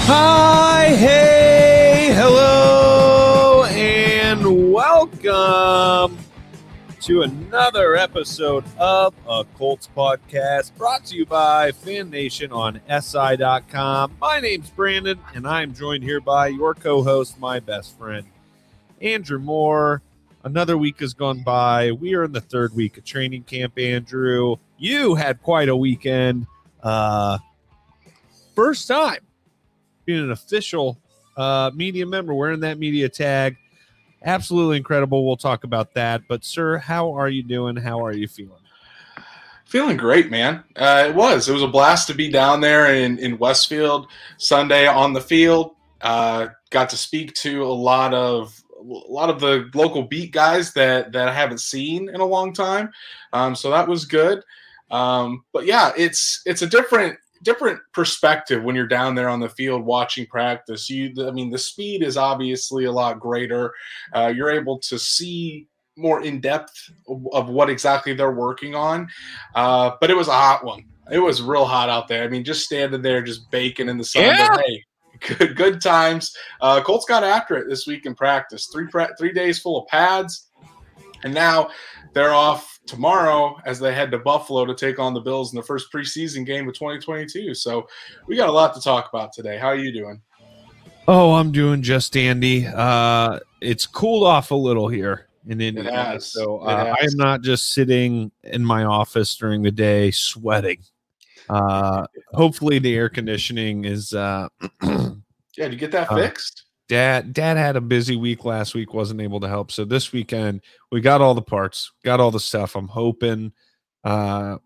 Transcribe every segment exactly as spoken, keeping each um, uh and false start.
Hi, hey, hello, and welcome to another episode of a Colts podcast brought to you by Fan Nation on S I dot com. My name's Brandon, and I'm joined here by your co-host, my best friend, Andrew Moore. Another week has gone by. We are in the third week of training camp, Andrew. You had quite a weekend. Uh, first time being an official uh, media member, wearing that media tag. Absolutely incredible. We'll talk about that. But, sir, how are you doing? How are you feeling? Feeling great, man. Uh, it was. It was a blast to be down there in, in Westfield Sunday on the field. Uh, got to speak to a lot of a lot of the local beat guys that, that I haven't seen in a long time. Um, so that was good. Um, but, yeah, it's it's a different – different perspective when you're down there on the field watching practice. You, I mean, the speed is obviously a lot greater. Uh, you're able to see more in depth of, of what exactly they're working on. Uh, but it was a hot one. It was real hot out there. I mean, just standing there, just baking in the sun. Yeah. But hey, good, good times. Uh, Colts got after it this week in practice. Three, three days full of pads. And now they're off tomorrow as they head to Buffalo to take on the Bills in the first preseason game of twenty twenty-two. So we got a lot to talk about today. How are you doing? Oh, I'm doing just dandy. Uh, it's cooled off a little here in Indiana. It has. So It uh, has. I am not just sitting in my office during the day sweating. Uh, hopefully the air conditioning is uh, – yeah, did you get that uh, fixed? Dad, Dad had a busy week last week, wasn't able to help. So this weekend, we got all the parts, got all the stuff. I'm hoping, uh,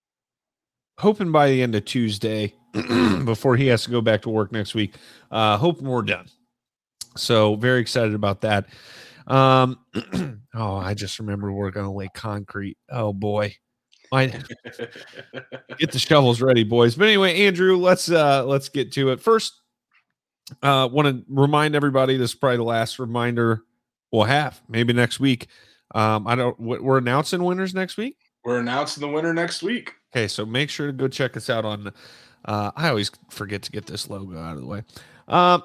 hoping by the end of Tuesday, before he has to go back to work next week, uh, hoping we're done. So very excited about that. Um, oh, I just remember we're going to lay concrete. Oh boy, I get the shovels ready, boys. But anyway, Andrew, let's uh, let's get to it first. Uh, want to remind everybody, this is probably the last reminder we'll have. Maybe next week. Um, I don't. We're announcing winners next week. We're announcing the winner next week. Okay, so make sure to go check us out on. Uh, I always forget to get this logo out of the way. Uh,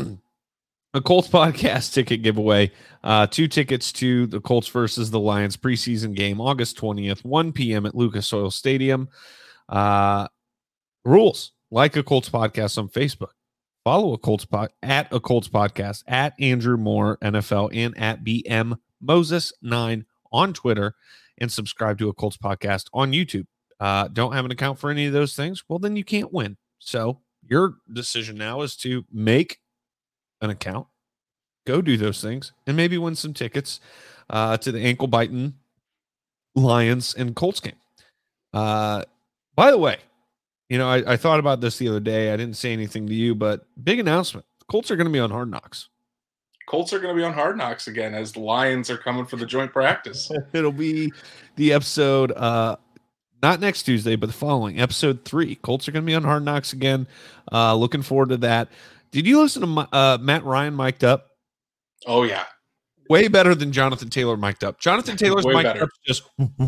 a Colts podcast ticket giveaway. Uh, two tickets to the Colts versus the Lions preseason game, August twentieth, one p.m. at Lucas Oil Stadium. Uh, rules: like a Colts podcast on Facebook. Follow a Colts pod, at a Colts podcast, at Andrew Moore N F L, and at B M Moses nine on Twitter, and subscribe to a Colts podcast on YouTube. Uh, don't have an account for any of those things? Well, then you can't win. So your decision now is to make an account, go do those things, and maybe win some tickets uh, to the ankle biting Lions and Colts game. Uh, by the way, You know, I, I thought about this the other day. I didn't say anything to you, but big announcement. The Colts are going to be on Hard Knocks. Colts are going to be on Hard Knocks again as the Lions are coming for the joint practice. It'll be the episode, uh, not next Tuesday, but the following, episode three. Colts are going to be on Hard Knocks again. Uh, looking forward to that. Did you listen to uh, Matt Ryan mic'd up? Oh, yeah. Way better than Jonathan Taylor mic'd up. Jonathan Taylor's Way mic'd better. up just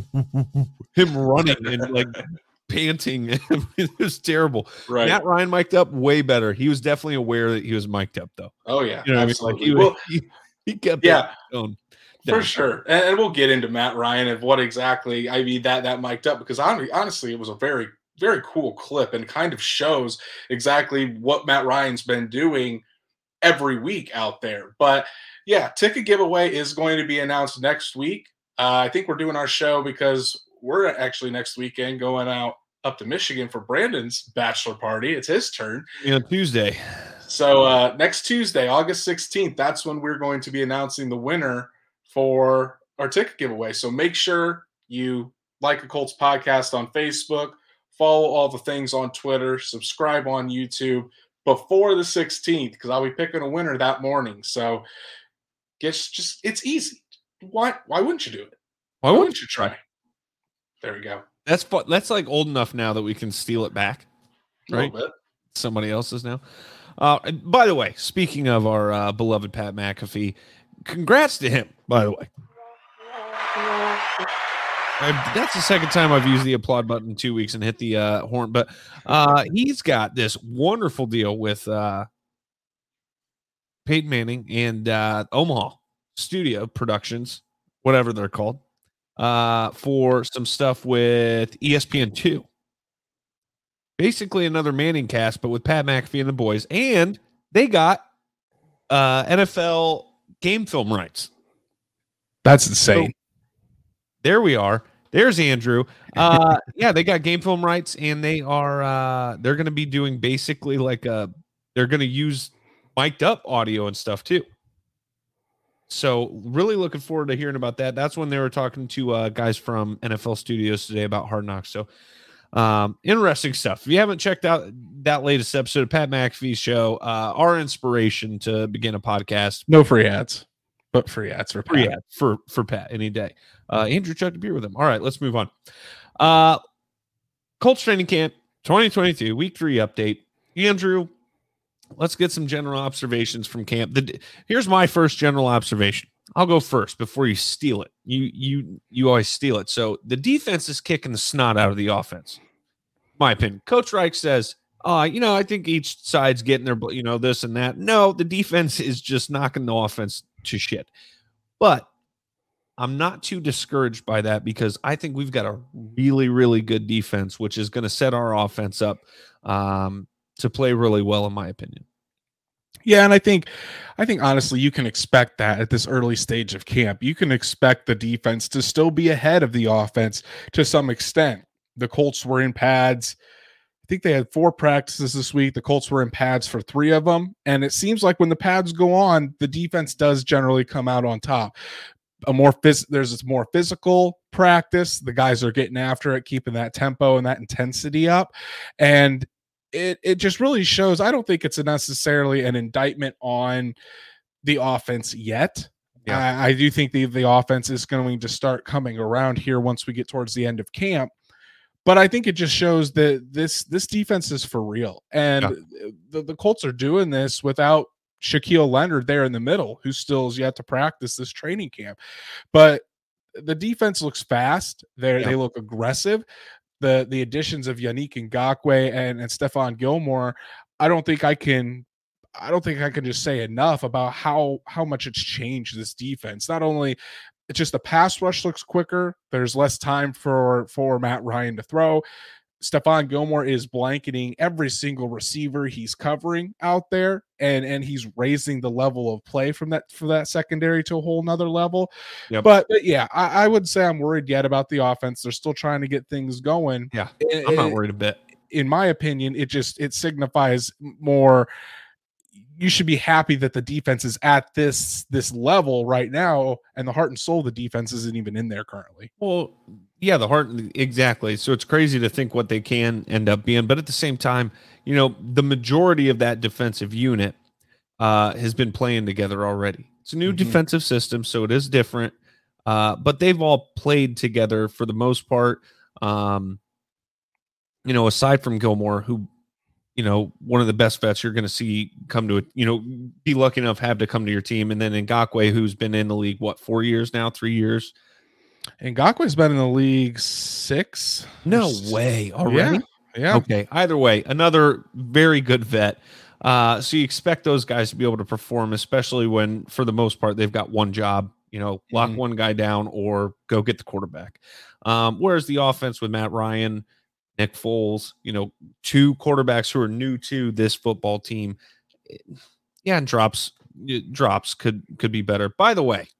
him running and like panting. It was terrible. Right. Matt Ryan mic'd up way better. He was definitely aware that he was mic'd up, though. Oh, yeah. You know what absolutely. I mean? Like he, well, he, he kept yeah, going. for sure. And, and we'll get into Matt Ryan and what exactly, I mean, that, that mic'd up, because honestly, it was a very, very cool clip and kind of shows exactly what Matt Ryan's been doing every week out there. But yeah, ticket giveaway is going to be announced next week. Uh, I think we're doing our show because we're actually next weekend going out up to Michigan for Brandon's bachelor party. It's his turn. You know, Tuesday. So uh, next Tuesday, August sixteenth, that's when we're going to be announcing the winner for our ticket giveaway. So make sure you like a Colts podcast on Facebook, follow all the things on Twitter, subscribe on YouTube before the sixteenth, because I'll be picking a winner that morning. So guess just it's easy. Why why wouldn't you do it? Why Why wouldn't wouldn't you try? There we go. That's fu- that's like old enough now that we can steal it back, A right? little bit. Somebody else's now. Uh, and by the way, speaking of our uh, beloved Pat McAfee, congrats to him. By the way, I, that's the second time I've used the applaud button in two weeks and hit the uh, horn. But uh, he's got this wonderful deal with uh, Peyton Manning and uh, Omaha Studio Productions, whatever they're called, uh, for some stuff with E S P N two. Basically another Manning cast, but with Pat McAfee and the boys. And they got uh, N F L game film rights. That's insane. So, there we are. There's Andrew. Uh, yeah, they got game film rights, and they are uh, they're going to be doing basically like a they're going to use mic'd up audio and stuff too. So really looking forward to hearing about that. That's when they were talking to uh, guys from N F L Studios today about Hard Knocks. So um, interesting stuff. If you haven't checked out that latest episode of Pat McAfee's show, uh, our inspiration to begin a podcast. No free ads, but free ads for Pat. Free ads for, for Pat any day. Uh, Andrew chugged a beer with him. All right, let's move on. Uh, Colts training camp twenty twenty-two, week three update. Andrew, let's get some general observations from camp. The, here's my first general observation. I'll go first before you steal it. You you you always steal it. So the defense is kicking the snot out of the offense. My opinion. Coach Reich says, uh, you know, I think each side's getting their, you know, this and that. No, the defense is just knocking the offense to shit. But I'm not too discouraged by that because I think we've got a really, really good defense, which is going to set our offense up um, to play really well, in my opinion. Yeah, and I think, I think honestly, you can expect that at this early stage of camp. You can expect the defense to still be ahead of the offense to some extent. The Colts were in pads. I think they had four practices this week. The Colts were in pads for three of them, and it seems like when the pads go on, the defense does generally come out on top. A more phys- there's this more physical practice. The guys are getting after it, keeping that tempo and that intensity up, and it it just really shows. I don't think it's a necessarily an indictment on the offense yet. Yeah. I, I do think the the offense is going to start coming around here once we get towards the end of camp. But I think it just shows that this this defense is for real, and yeah. the, the Colts are doing this without Shaquille Leonard there in the middle, who still is yet to practice this training camp. But the defense looks fast. They yeah. they look aggressive. The the additions of Yannick Ngakoue and, and Stephon Gilmore, I don't think I can I don't think I can just say enough about how how much it's changed this defense. Not only it's just the pass rush looks quicker. There's less time for for Matt Ryan to throw. Stephon Gilmore is blanketing every single receiver he's covering out there, and and he's raising the level of play from that for that secondary to a whole nother level. Yep. But, but yeah, I, I would say I'm worried yet about the offense. They're still trying to get things going. Yeah, it, I'm not worried a bit. In my opinion, it just it signifies more. You should be happy that the defense is at this this level right now, and the heart and soul of the defense isn't even in there currently. Well, yeah, the heart, exactly. So it's crazy to think what they can end up being, but at the same time, you know, the majority of that defensive unit uh, has been playing together already. It's a new mm-hmm. defensive system, so it is different, uh, but they've all played together for the most part. Um, you know, aside from Gilmore, who, you know, one of the best vets you're going to see come to it, you know, be lucky enough to have to come to your team. And then Ngakoue, who's been in the league, what, four years now, three years? Ngakoue's been in the league six. No way. Already? Yeah. yeah. Okay. Either way, another very good vet. Uh, so you expect those guys to be able to perform, especially when, for the most part, they've got one job, you know, lock mm-hmm. one guy down or go get the quarterback. Um, whereas the offense with Matt Ryan, Nick Foles, you know, two quarterbacks who are new to this football team. Yeah, and drops drops could could be better. By the way,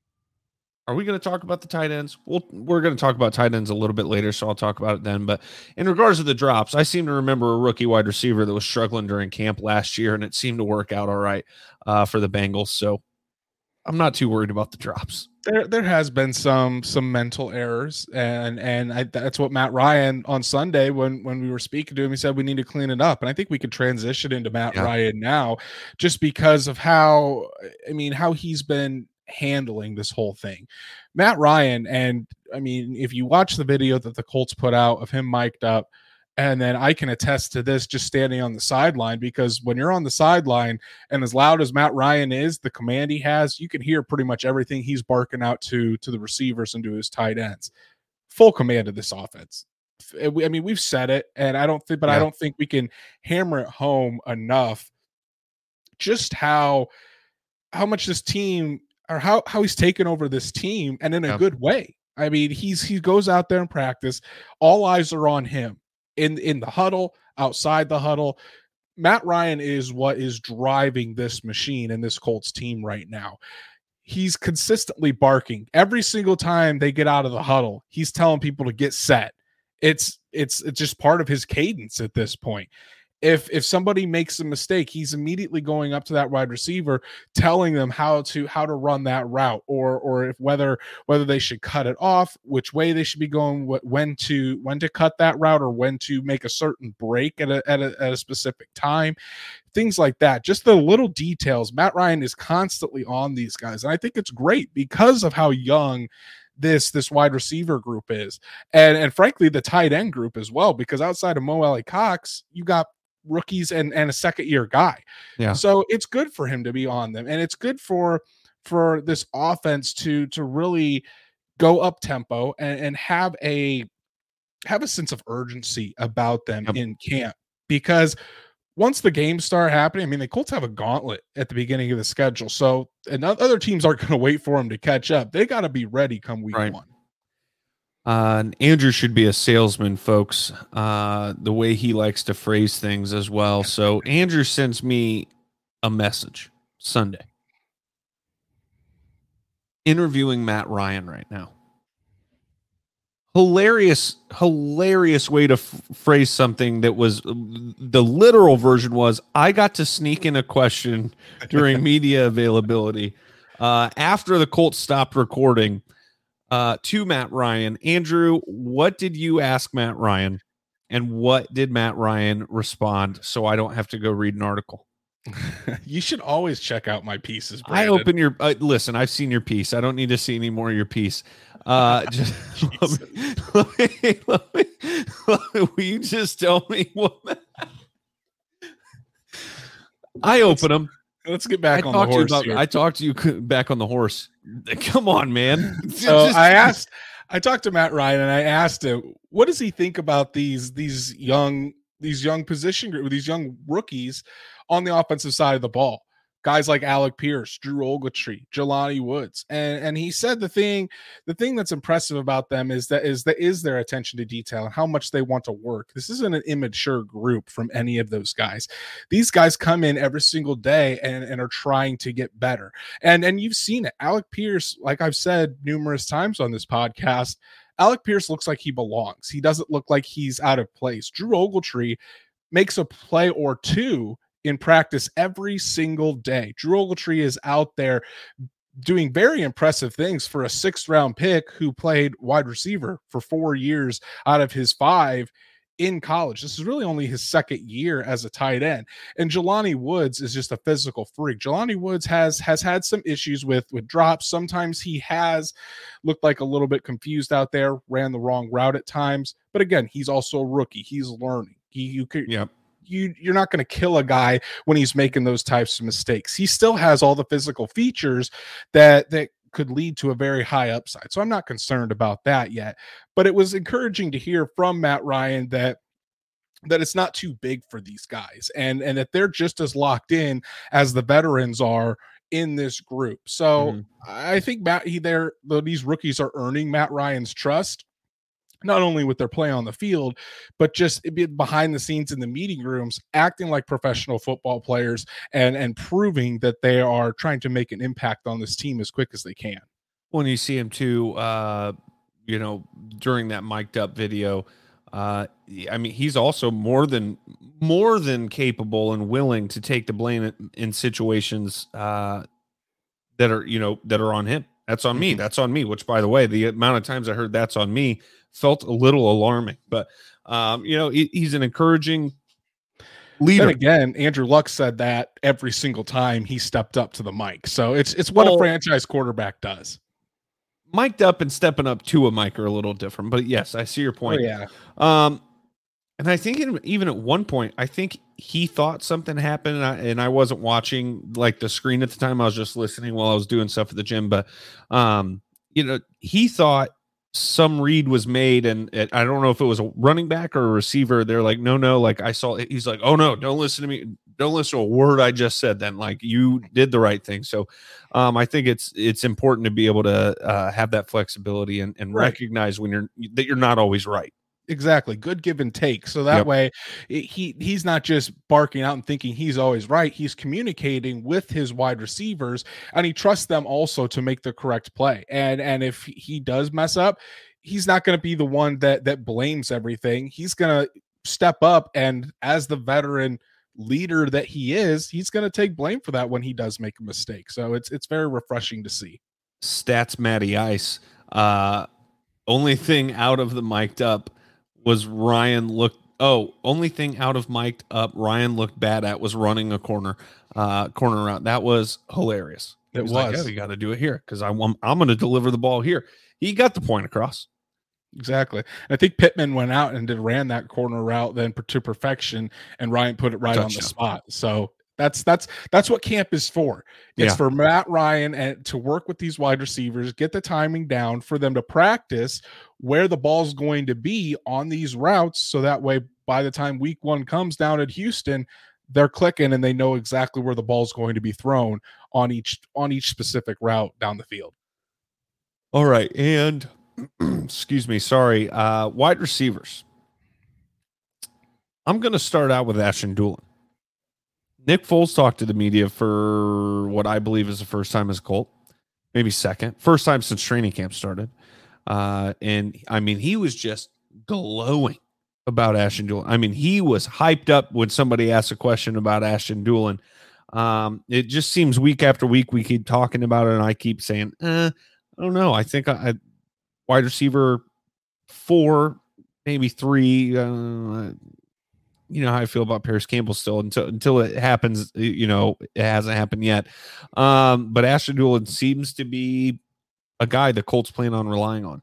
are we going to talk about the tight ends? Well, we're going to talk about tight ends a little bit later, so I'll talk about it then. But in regards to the drops, I seem to remember a rookie wide receiver that was struggling during camp last year, and it seemed to work out all right uh, for the Bengals. So I'm not too worried about the drops. There, there has been some some mental errors, and and I, that's what Matt Ryan on Sunday when when we were speaking to him, he said we need to clean it up, and I think we could transition into Matt yeah. Ryan now, just because of how I mean how he's been handling this whole thing. Matt Ryan, and I mean if you watch the video that the Colts put out of him mic'd up. And then I can attest to this just standing on the sideline, because when you're on the sideline and as loud as Matt Ryan is, the command he has, you can hear pretty much everything he's barking out to to the receivers and to his tight ends. full command of this offense. I mean, we've said it, and I don't think, but yeah. I don't think we can hammer it home enough just how how much this team, or how how he's taken over this team, and in a yeah. good way. I mean, he's he goes out there in practice, all eyes are on him in in the huddle, outside the huddle. Matt Ryan is what is driving this machine and this Colts team right now. He's consistently barking every single time they get out of the huddle. He's telling people to get set. It's it's it's just part of his cadence at this point. If if somebody makes a mistake, he's immediately going up to that wide receiver, telling them how to how to run that route, or or if whether whether they should cut it off, which way they should be going, what, when to when to cut that route, or when to make a certain break at a at a, at a specific time, things like that. Just the little details. Matt Ryan is constantly on these guys, and I think it's great because of how young this this wide receiver group is, and and frankly the tight end group as well, because outside of Mo Alie-Cox, you got rookies and and a second year guy. Yeah. So it's good for him to be on them, and it's good for for this offense to to really go up tempo and, and have a have a sense of urgency about them yep. in camp, because once the games start happening, I mean, the Colts have a gauntlet at the beginning of the schedule. So and other teams aren't going to wait for them to catch up. They got to be ready come week right. one. Uh, Andrew should be a salesman, folks, uh, the way he likes to phrase things as well. So Andrew sends me a message Sunday interviewing Matt Ryan right now. Hilarious, hilarious way to f- phrase something that was the literal version was, I got to sneak in a question during media availability uh, after the Colts stopped recording. Uh, to Matt Ryan. Andrew, what did you ask Matt Ryan, and what did Matt Ryan respond, so I don't have to go read an article? You should always check out my pieces, Brandon. I open your uh, listen, I've seen your piece. I don't need to see any more of your piece. Uh, just let me, let me, let me, let me, will you just tell me what I open them. Let's get back I on the horse. About, here. I talked to you back on the horse. Come on, man. So Just, I asked, I talked to Matt Ryan, and I asked him, what does he think about these these young these young position group, these young rookies on the offensive side of the ball? Guys like Alec Pierce, Drew Ogletree, Jelani Woods, and and he said the thing, the thing that's impressive about them is that is that is their attention to detail and how much they want to work. This isn't an immature group from any of those guys. These guys come in every single day and, and are trying to get better. And and you've seen it. Alec Pierce, like I've said numerous times on this podcast, Alec Pierce looks like he belongs. He doesn't look like he's out of place. Drew Ogletree makes a play or two in practice every single day. Drew Ogletree is out there doing very impressive things for a sixth round pick who played wide receiver for four years out of his five in college. This is really only his second year as a tight end. And Jelani Woods is just a physical freak. Jelani Woods has has had some issues with, with drops. Sometimes he has looked like a little bit confused out there, ran the wrong route at times. But again, he's also a rookie. He's learning. He, you could, yep. You, you're not going to kill a guy when he's making those types of mistakes. He still has all the physical features that that could lead to a very high upside. So I'm not concerned about that yet. But it was encouraging to hear from Matt Ryan that that it's not too big for these guys, and and that they're just as locked in as the veterans are in this group. So mm-hmm. I think Matt, he there, these rookies are earning Matt Ryan's trust, not only with their play on the field, but just behind the scenes in the meeting rooms, acting like professional football players and, and proving that they are trying to make an impact on this team as quick as they can. When you see him too, uh, you know, during that mic'd up video, uh, I mean, he's also more than, more than capable and willing to take the blame in, in situations uh, that are, you know, that are on him. That's on me. That's on me, which, by the way, the amount of times I heard that's on me felt a little alarming, but um, you know, he, he's an encouraging leader. Then again, Andrew Luck said that every single time he stepped up to the mic. So it's it's what well, a franchise quarterback does. Mic'd up and stepping up to a mic are a little different, but yes, I see your point. Oh, yeah. Um, and I think in, even at one point, I think he thought something happened, and I, and I wasn't watching like the screen at the time. I was just listening while I was doing stuff at the gym. But um, you know, he thought some read was made, and it, I don't know if it was a running back or a receiver. They're like, no, no, like I saw. He's like, oh no, don't listen to me. Don't listen to a word I just said. Then, like, you did the right thing. So, um, I think it's it's important to be able to uh, have that flexibility and, and Right. recognize when you're that you're not always right. Exactly. Good give and take. So that Yep. way it- he he's not just barking out and thinking he's always right. He's communicating with his wide receivers, and he trusts them also to make the correct play. And and if he does mess up, he's not going to be the one that that blames everything. He's going to step up, and as the veteran leader that he is, he's going to take blame for that when he does make a mistake. So it's it's very refreshing to see. Stats Matty Ice. Uh, only thing out of the mic'd up was Ryan looked. Oh, only thing out of mic'd up Ryan looked bad at was running a corner, uh, corner route. That was hilarious. He It was, like, was. yeah, we got to do it here because I'm I'm going to deliver the ball here. He got the point across. Exactly. And I think Pittman went out and did ran that corner route then per- to perfection, and Ryan put it right on the Touchdown. spot. So that's that's that's what camp is for. It's Yeah. for Matt Ryan and to work with these wide receivers, get the timing down for them to practice where the ball's going to be on these routes, so that way by the time week one comes down at Houston, they're clicking and they know exactly where the ball's going to be thrown on each on each specific route down the field. All right, and excuse me, sorry, uh, wide receivers. I'm going to start out with Ashton Doolin. Nick Foles talked to the media for what I believe is the first time as a Colt, maybe second, first time since training camp started. Uh, and I mean, he was just glowing about Ashton Doolin. I mean, he was hyped up when somebody asked a question about Ashton Doolin. Um, it just seems week after week we keep talking about it, and I keep saying, eh, I don't know. I think I, I wide receiver four, maybe three. Uh, you know how I feel about Paris Campbell still until until it happens. You know, it hasn't happened yet. Um, but Ashton Doolin seems to be a guy the Colts plan on relying on.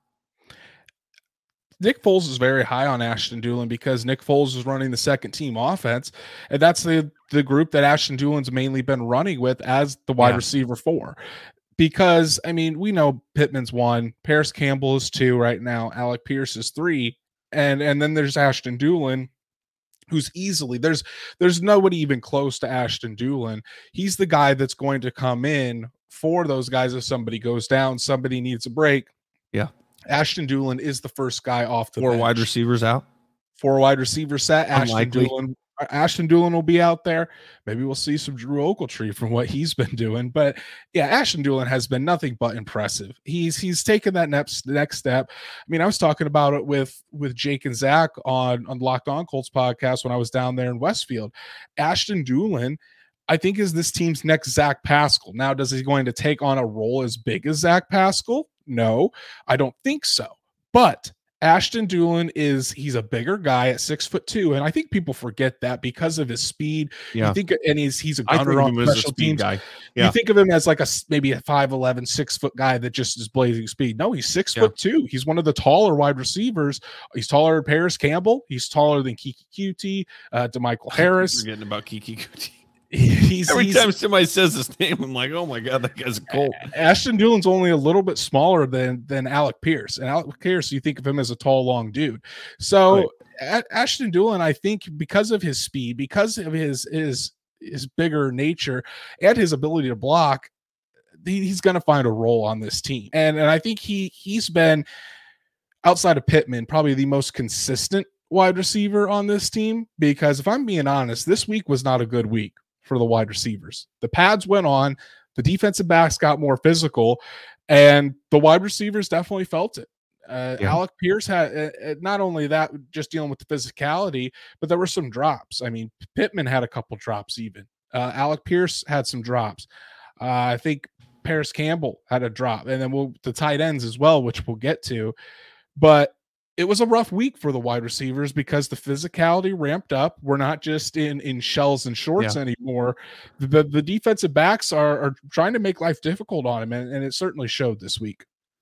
Nick Foles is very high on Ashton Doolin because Nick Foles is running the second team offense, and that's the the group that Ashton Doolin's mainly been running with as the wide Yeah. receiver four. Because I mean, we know Pittman's one, Paris Campbell is two right now, Alec Pierce is three, and and then there's Ashton Doolin, who's easily there's there's nobody even close to Ashton Doolin. He's the guy that's going to come in for those guys if somebody goes down, somebody needs a break. Yeah. Ashton Doolin is the first guy off the Four bench. wide receivers out. Four wide receiver set. Ashton Unlikely. Doolin. Ashton Doolin will be out there. Maybe we'll see some Drew Ogletree from what he's been doing. But yeah, Ashton Doolin has been nothing but impressive. He's he's taken that next next step. I mean, I was talking about it with with Jake and Zach on on Locked On Colts podcast when I was down there in Westfield. Ashton Doolin, I think, is this team's next Zach Pascal. Now, does he going to take on a role as big as Zach Pascal? No, I don't think so. But Ashton Doolin is he's a bigger guy at six foot two, and I think people forget that because of his speed. Yeah. You think, and he's he's a I gunner think on of him as a special speed teams. guy. Yeah. You think of him as like a s- maybe a five eleven, six foot guy that just is blazing speed. No, he's six Yeah. foot two. He's one of the taller wide receivers. He's taller than Paris Campbell. He's taller than Kiki Cutie, uh, DeMichael Harris. Forgetting about Kiki Kuti. He's, Every he's time somebody says his name, I'm like, oh my god, that guy's a Colt. Ashton Doolin's only a little bit smaller than than Alec Pierce, and Alec Pierce, you think of him as a tall, long dude. So Right. A- Ashton Doolin, I think, because of his speed, because of his his his bigger nature, and his ability to block, he, he's going to find a role on this team. And and I think he he's been, outside of Pittman, probably the most consistent wide receiver on this team. Because if I'm being honest, this week was not a good week for the wide receivers. The pads went on, the defensive backs got more physical, and the wide receivers definitely felt it. Uh, Yeah. Alec Pierce had uh, uh, not only that, just dealing with the physicality, but there were some drops. I mean, Pittman had a couple drops even. Uh, Alec Pierce had some drops. Uh, I think Paris Campbell had a drop, and then we'll the tight ends as well, which we'll get to. But it was a rough week for the wide receivers because the physicality ramped up. We're not just in in shells and shorts Yeah. anymore. The the defensive backs are, are trying to make life difficult on him, and, and it certainly showed this week.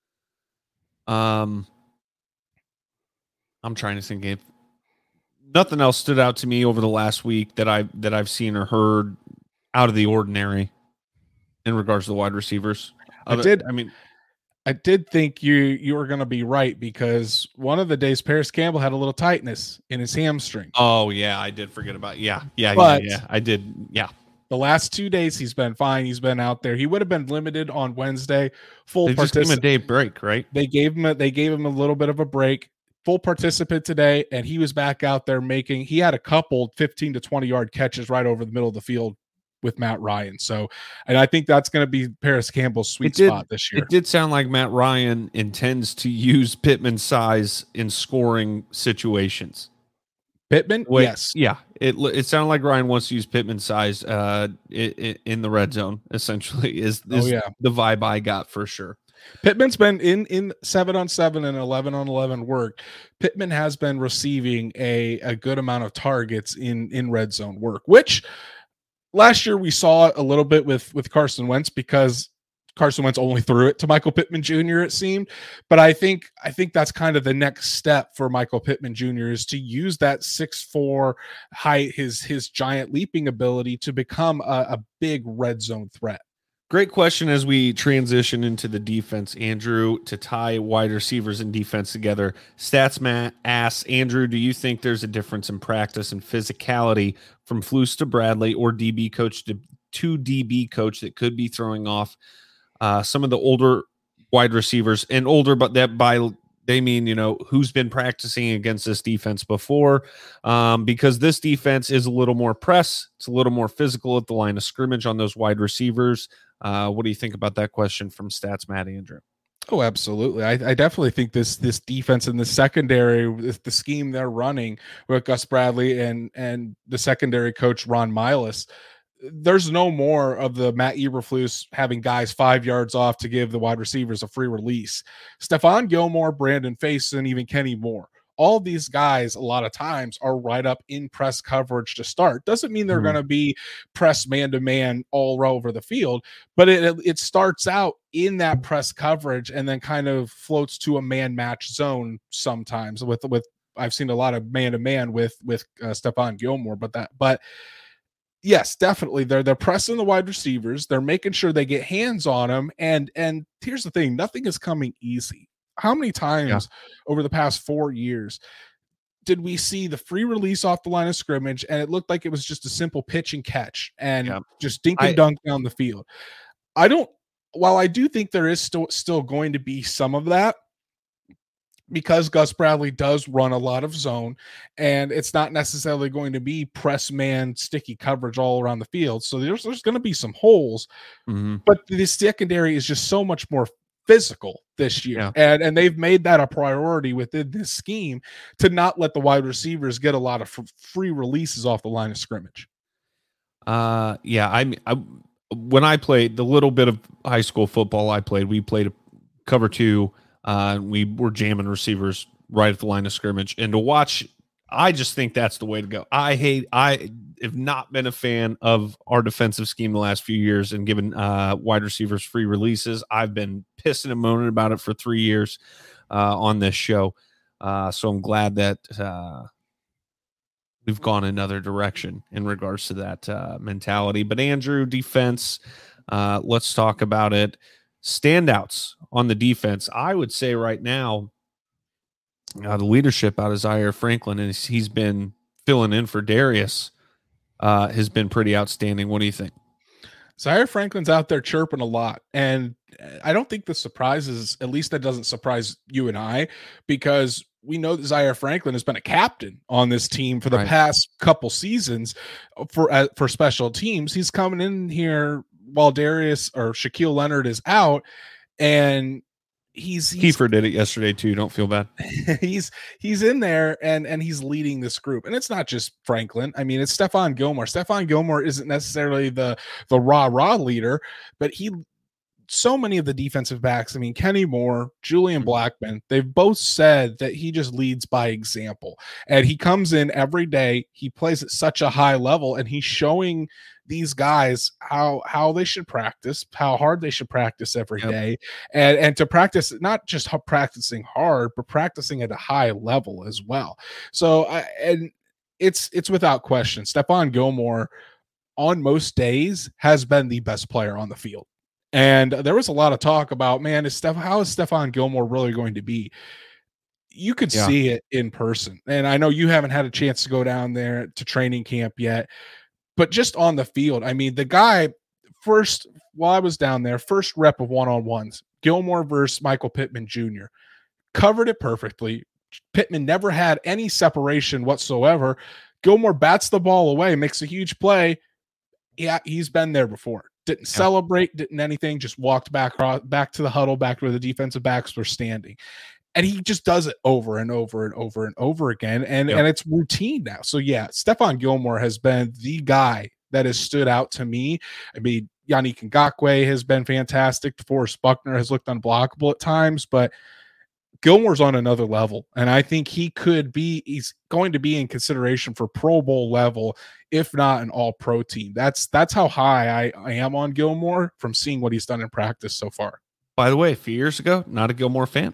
Um, I'm trying to think if nothing else stood out to me over the last week that I that I've seen or heard out of the ordinary in regards to the wide receivers. I Other- did- I mean, I did think you you were going to be right because one of the days Paris Campbell had a little tightness in his hamstring. Oh yeah, I did forget about yeah, yeah, But yeah, yeah. I did, yeah. The last two days he's been fine. He's been out there. He would have been limited on Wednesday. Full They just gave him a particip- day break, right? They gave him a, they gave him a little bit of a break. Full participant today, and he was back out there making. He had a couple fifteen to twenty yard catches right over the middle of the field with Matt Ryan. So, and I think that's going to be Paris Campbell's sweet It did- spot this year. It did sound like Matt Ryan intends to use Pittman's size in scoring situations. Pittman, Wait, yes, yeah. It it sounded like Ryan wants to use Pittman's size uh, in, in the red zone. Essentially, is, is Oh, yeah. the vibe I got for sure. Pittman's been in in seven on seven and eleven on eleven work. Pittman has been receiving a a good amount of targets in in red zone work, which last year we saw a little bit with with Carson Wentz because Carson Wentz only threw it to Michael Pittman Junior It seemed, but I think I think that's kind of the next step for Michael Pittman Junior is to use that six four height, his his giant leaping ability to become a, a big red zone threat. Great question as we transition into the defense, Andrew, to tie wide receivers and defense together. Stats Matt asks, Andrew, do you think there's a difference in practice and physicality from Flus to Bradley or D B coach to, to D B coach that could be throwing off uh, some of the older wide receivers? And older, but that by they mean, you know, who's been practicing against this defense before, um, because this defense is a little more press. It's a little more physical at the line of scrimmage on those wide receivers. Uh, what do you think about that question from Stats Matt, Andrew? Oh, absolutely. I, I definitely think this this defense in the secondary, with the scheme they're running with Gus Bradley and and the secondary coach Ron Miles, there's no more of the Matt Eberflus having guys five yards off to give the wide receivers a free release. Stephon Gilmore, Brandon Faison, even Kenny Moore. All these guys, a lot of times, are right up in press coverage to start. Doesn't mean they're Mhm. going to be press man-to-man all over the field, but it it starts out in that press coverage and then kind of floats to a man-match zone sometimes. With with I've seen a lot of man-to-man with with uh, Stephon Gilmore, but that but yes, definitely they're they're pressing the wide receivers. They're making sure they get hands on them. And and here's the thing: nothing is coming easy. How many times yeah. over the past four years did we see the free release off the line of scrimmage and it looked like it was just a simple pitch and catch and yeah. just dink and I, dunk down the field? I don't, while I do think there is still, still going to be some of that, because Gus Bradley does run a lot of zone and it's not necessarily going to be press man sticky coverage all around the field. So there's, there's going to be some holes, mm-hmm. but the secondary is just so much more physical this year. Yeah. And, and they've made that a priority within this scheme to not let the wide receivers get a lot of f- free releases off the line of scrimmage. Uh, yeah. I mean, I, when I played the little bit of high school football I played, we played a cover two. Uh, we were jamming receivers right at the line of scrimmage, and to watch, I just think that's the way to go. I hate, I have not been a fan of our defensive scheme the last few years and giving uh, wide receivers free releases. I've been pissing and moaning about it for three years uh, on this show. Uh, so I'm glad that uh, we've gone another direction in regards to that uh, mentality. But Andrew, defense, uh, let's talk about it. Standouts on the defense, I would say right now, uh, the leadership out of Zaire Franklin, and he's been filling in for Darius, uh, has been pretty outstanding. What do you think? Zaire Franklin's out there chirping a lot, and I don't think the surprises, at least that doesn't surprise you and I, because we know that Zaire Franklin has been a captain on this team for the right. past couple seasons for uh, for special teams. He's coming in here while Darius or Shaquille Leonard is out, and he's, he's Kiefer did it yesterday too. Don't feel bad. he's he's in there and and he's leading this group, and it's not just Franklin. I mean, it's Stephon Gilmore. Stephon Gilmore isn't necessarily the the rah rah leader, but he. So many of the defensive backs, I mean, Kenny Moore, Julian Blackman, they've both said that he just leads by example. And he comes in every day, he plays at such a high level, and he's showing these guys how how they should practice, how hard they should practice every yep. day, and, and to practice, not just practicing hard, but practicing at a high level as well. So, I, and it's it's without question, Stephon Gilmore on most days has been the best player on the field. And there was a lot of talk about, man, is Steph, how is Stephon Gilmore really going to be? You could Yeah. see it in person. And I know you haven't had a chance to go down there to training camp yet, but just on the field, I mean, the guy first, while I was down there, first rep of one-on-ones, Gilmore versus Michael Pittman Junior covered it perfectly. Pittman never had any separation whatsoever. Gilmore bats the ball away, makes a huge play. Yeah, he's been there before. Didn't Yeah. celebrate, didn't anything, just walked back back to the huddle, back where the defensive backs were standing. And he just does it over and over and over and over again. And, Yep. and it's routine now. So, yeah, Stephon Gilmore has been the guy that has stood out to me. I mean, Yannick Ngakoue has been fantastic. DeForest Buckner has looked unblockable at times, but Gilmore's on another level. And I think he could be, he's going to be in consideration for Pro Bowl level, if not an all pro team. That's, that's how high I, I am on Gilmore from seeing what he's done in practice so far. By the way, a few years ago, not a Gilmore fan.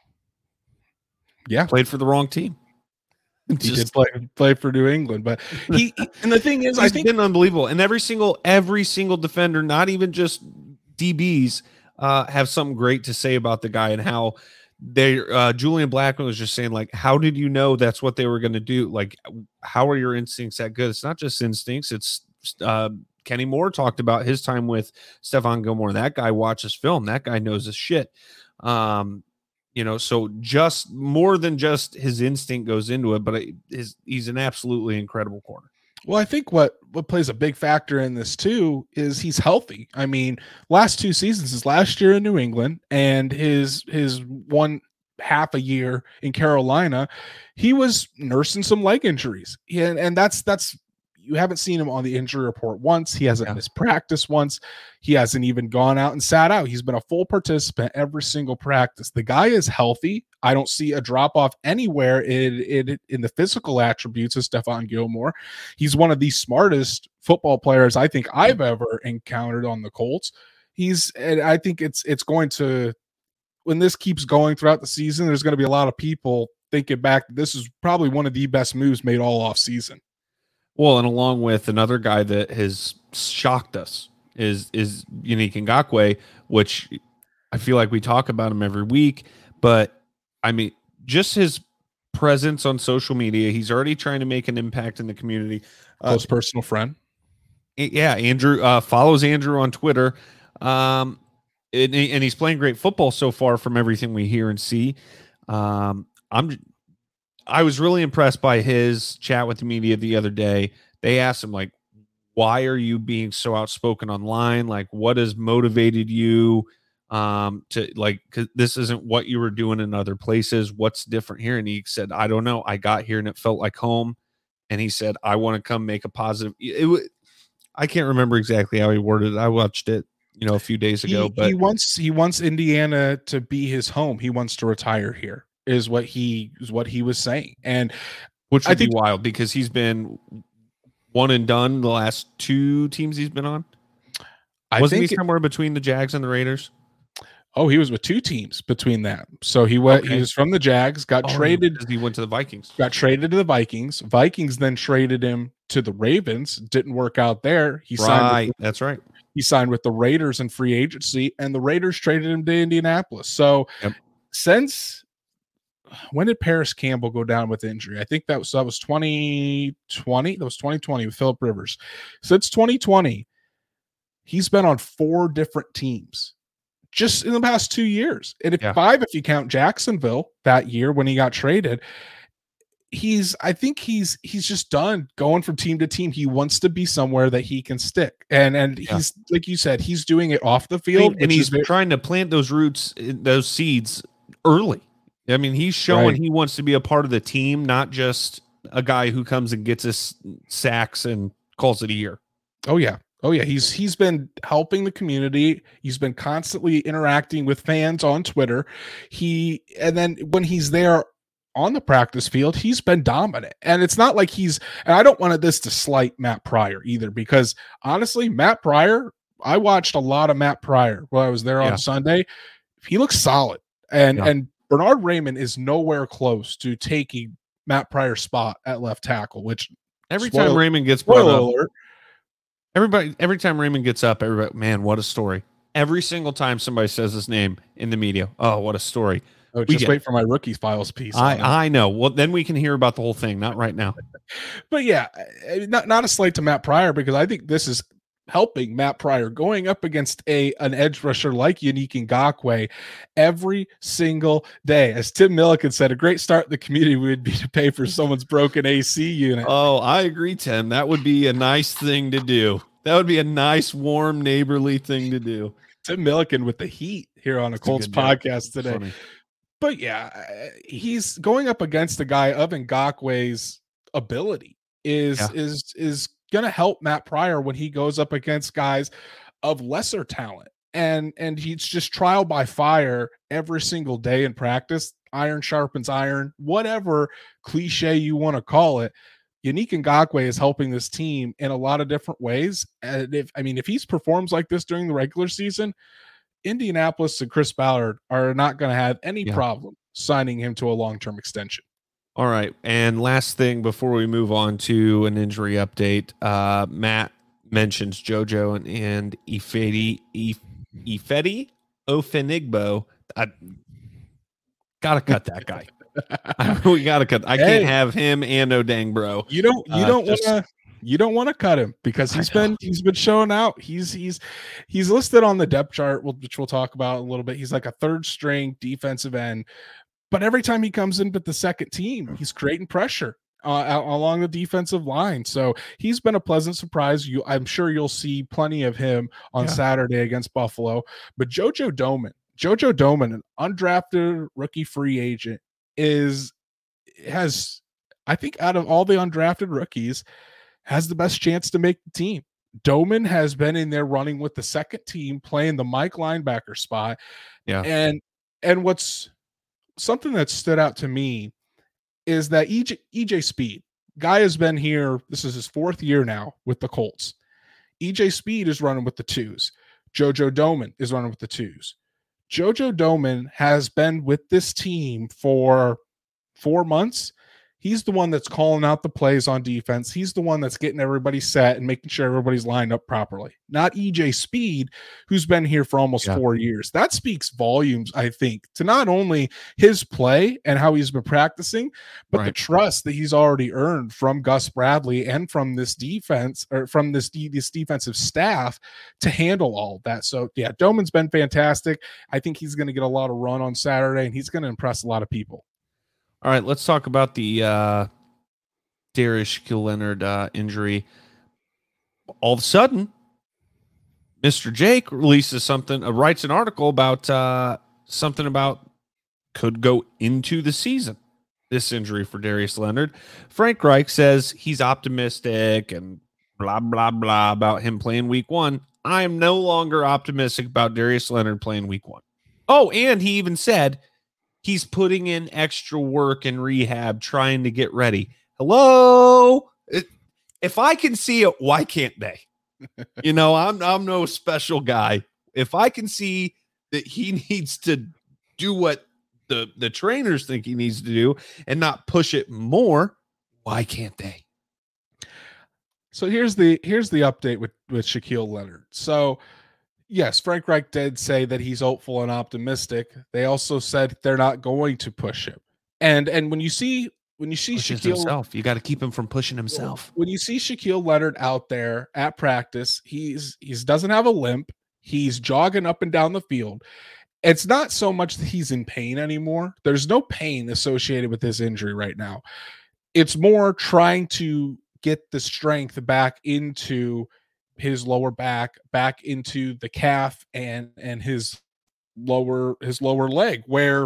Yeah. Played for the wrong team. He Just- did play, play for New England, but he, and the thing is, I He's think been unbelievable. And every single, every single defender, not even just D Bs, uh, have something great to say about the guy and how they, uh, Julian Blackman was just saying, like, how did you know that's what they were going to do? Like, how are your instincts that good? It's not just instincts. It's, uh, Kenny Moore talked about his time with Stephon Gilmore. That guy watches film. That guy knows his shit. Um, You know, so just more than just his instinct goes into it, but it, his, he's an absolutely incredible corner. Well, I think what what plays a big factor in this too is he's healthy. I mean, last two seasons, his last year in New England and his his one half a year in Carolina, he was nursing some leg injuries, and and that's that's you haven't seen him on the injury report once. He hasn't Yeah. missed practice once. He hasn't even gone out and sat out. He's been a full participant every single practice. The guy is healthy. I don't see a drop off anywhere in, in, in the physical attributes of Stephon Gilmore. He's one of the smartest football players I think I've ever encountered on the Colts. He's, and I think it's, it's going to, when this keeps going throughout the season, there's going to be a lot of people thinking back. This is probably one of the best moves made all off season. Well, and along with another guy that has shocked us is is Yannick Ngakoue, which I feel like we talk about him every week, but I mean, just his presence on social media, he's already trying to make an impact in the community. Uh, Close personal friend. yeah, Andrew uh, follows Andrew on Twitter, um, and, and he's playing great football so far from everything we hear and see. Um, I'm. I was really impressed by his chat with the media the other day. They asked him, like, why are you being so outspoken online? Like, what has motivated you um, to, like, cause this isn't what you were doing in other places. What's different here? And he said, I don't know. I got here and it felt like home. And he said, I want to come make a positive. It, it, I can't remember exactly how he worded it. I watched it, you know, a few days ago, he, but he wants, he wants Indiana to be his home. He wants to retire here. Is what he is what he was saying, and which would I think be wild because he's been one and done the last two teams he's been on. I Wasn't think he somewhere between the Jags and the Raiders? Oh, he was with two teams between that. So he went. Okay. He was from the Jags, got Oh, traded. because he went to the Vikings. Got traded to the Vikings. Vikings then traded him to the Ravens. Didn't work out there. He signed. Right, With, that's right. he signed with the Raiders in free agency, and the Raiders traded him to Indianapolis. So Yep. since when did Paris Campbell go down with injury? I think that was that was twenty twenty. That was twenty twenty with Phillip Rivers. Since twenty twenty, he's been on four different teams just in the past two years. And if Yeah. five, if you count Jacksonville that year when he got traded, he's I think he's he's just done going from team to team. He wants to be somewhere that he can stick. And and Yeah. he's like you said, he's doing it off the I field. mean, and which he's is very, trying to plant those roots, those seeds early. I mean, he's showing Right. he wants to be a part of the team, not just a guy who comes and gets his sacks and calls it a year. oh yeah. Oh yeah, he's he's been helping the community. He's been constantly interacting with fans on Twitter. He and then when he's there on the practice field, he's been dominant. And it's not like he's and I don't want this to slight Matt Pryor either, because honestly, Matt Pryor, I watched a lot of Matt Pryor while I was there on Yeah. Sunday. He looks solid. And Yeah. and Bernard Raymond is nowhere close to taking Matt Pryor's spot at left tackle, which Every Spoiler- time Raymond gets brought spoiler up, alert. everybody, every time Raymond gets up, everybody, man, what a story. every single time somebody says his name in the media. Oh, what a story. Oh, just wait for my rookie files piece. I, I know. Well, then we can hear about the whole thing. Not right now. But yeah, not, not a slight to Matt Pryor, because I think this is helping Matt Pryor going up against a an edge rusher like Yannick Ngakoue every single day. As Tim Milliken said, a great start in the community would be to pay for someone's broken A C unit. Oh, I agree, Tim. That would be a nice thing to do. That would be a nice, warm, neighborly thing to do. Tim Milliken with the heat here on the Colts podcast today. Funny. But yeah, he's going up against a guy of Ngakoue's ability is yeah. is is going to help Matt Pryor when he goes up against guys of lesser talent. And and he's just trial by fire every single day in practice. Iron sharpens iron, whatever cliche you want to call it. Yannick Ngakoue is helping this team in a lot of different ways. And if I mean, if he performs like this during the regular season, Indianapolis and Chris Ballard are not going to have any yeah. problem signing him to a long-term extension. All right. And last thing before we move on to an injury update, uh, Matt mentions JoJo and, and Ifedi, Ifedi Ofenigbo. I got to cut that guy. we got to cut. I hey, can't have him and Odang, bro. You don't, you don't uh, want to. You don't want to cut him because he's been he's been showing out. He's he's he's listed on the depth chart, which we'll talk about in a little bit. He's like a third string defensive end, but every time he comes in with the second team, he's creating pressure uh, along the defensive line. So he's been a pleasant surprise. You, I'm sure you'll see plenty of him on yeah. Saturday against Buffalo. But JoJo Domann, JoJo Domann, an undrafted rookie free agent, is has I think out of all the undrafted rookies, has the best chance to make the team. Domann has been in there running with the second team, playing the Mike linebacker spot. Yeah. And and what's something that stood out to me is that E J, E J Speed, guy has been here, this is his fourth year now with the Colts. E J Speed is running with the twos. JoJo Domann is running with the twos. JoJo Domann has been with this team for four months. He's the one that's calling out the plays on defense. He's the one that's getting everybody set and making sure everybody's lined up properly. Not E J Speed, who's been here for almost yeah. four years. That speaks volumes, I think, to not only his play and how he's been practicing, but right. the trust that he's already earned from Gus Bradley and from this defense or from this, this defensive staff to handle all of that. So, yeah, Domann's been fantastic. I think he's going to get a lot of run on Saturday, and he's going to impress a lot of people. All right, let's talk about the uh, Darius Shaquille Leonard uh, injury. All of a sudden, Mister Jake releases something, uh, writes an article about uh, something about could go into the season, this injury for Darius Leonard. Frank Reich says he's optimistic and blah, blah, blah about him playing week one. I am no longer optimistic about Darius Leonard playing week one. Oh, and he even said he's putting in extra work and rehab trying to get ready. Hello? It, if I can see it, why can't they? You know, I'm I'm no special guy. If I can see that he needs to do what the, the trainers think he needs to do and not push it more, why can't they? So here's the here's the update with, with Shaquille Leonard. So yes, Frank Reich did say that he's hopeful and optimistic. They also said they're not going to push him. And and when you see when you see Pushes Shaquille himself, you got to keep him from pushing himself. When you see Shaquille Leonard out there at practice, he's he's doesn't have a limp. He's jogging up and down the field. It's not so much that he's in pain anymore. There's no pain associated with this injury right now. It's more trying to get the strength back into his lower back, back into the calf and and his lower his lower leg, where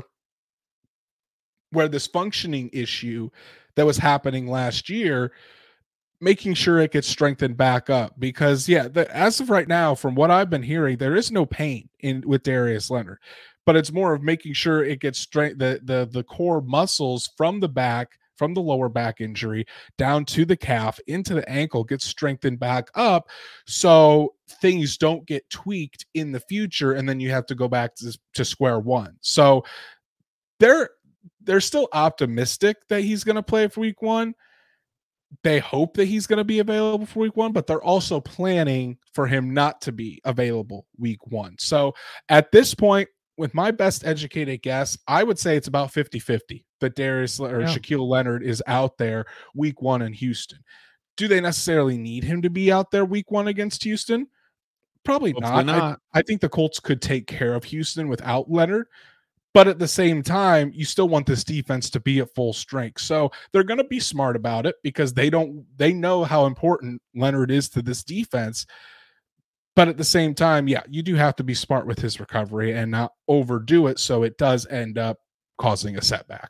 where this functioning issue that was happening last year, making sure it gets strengthened back up. Because yeah, the, as of right now, from what I've been hearing, there is no pain in with Darius Leonard, but it's more of making sure it gets strength the the the core muscles from the back, from the lower back injury down to the calf into the ankle gets strengthened back up so things don't get tweaked in the future and then you have to go back to, to square one. So they're they're still optimistic that he's going to play for week one. they hope that he's going to be available for week one, but they're also planning for him not to be available week one. So at this point, with my best educated guess, I would say it's about fifty-fifty that Darius or yeah. Shaquille Leonard is out there week one in Houston. Do they necessarily need him to be out there week one against Houston? Probably not. not. I, I think the Colts could take care of Houston without Leonard. But at the same time, you still want this defense to be at full strength. So they're going to be smart about it because they don't, they know how important Leonard is to this defense. But at the same time, yeah, you do have to be smart with his recovery and not overdo it. So it does end up causing a setback.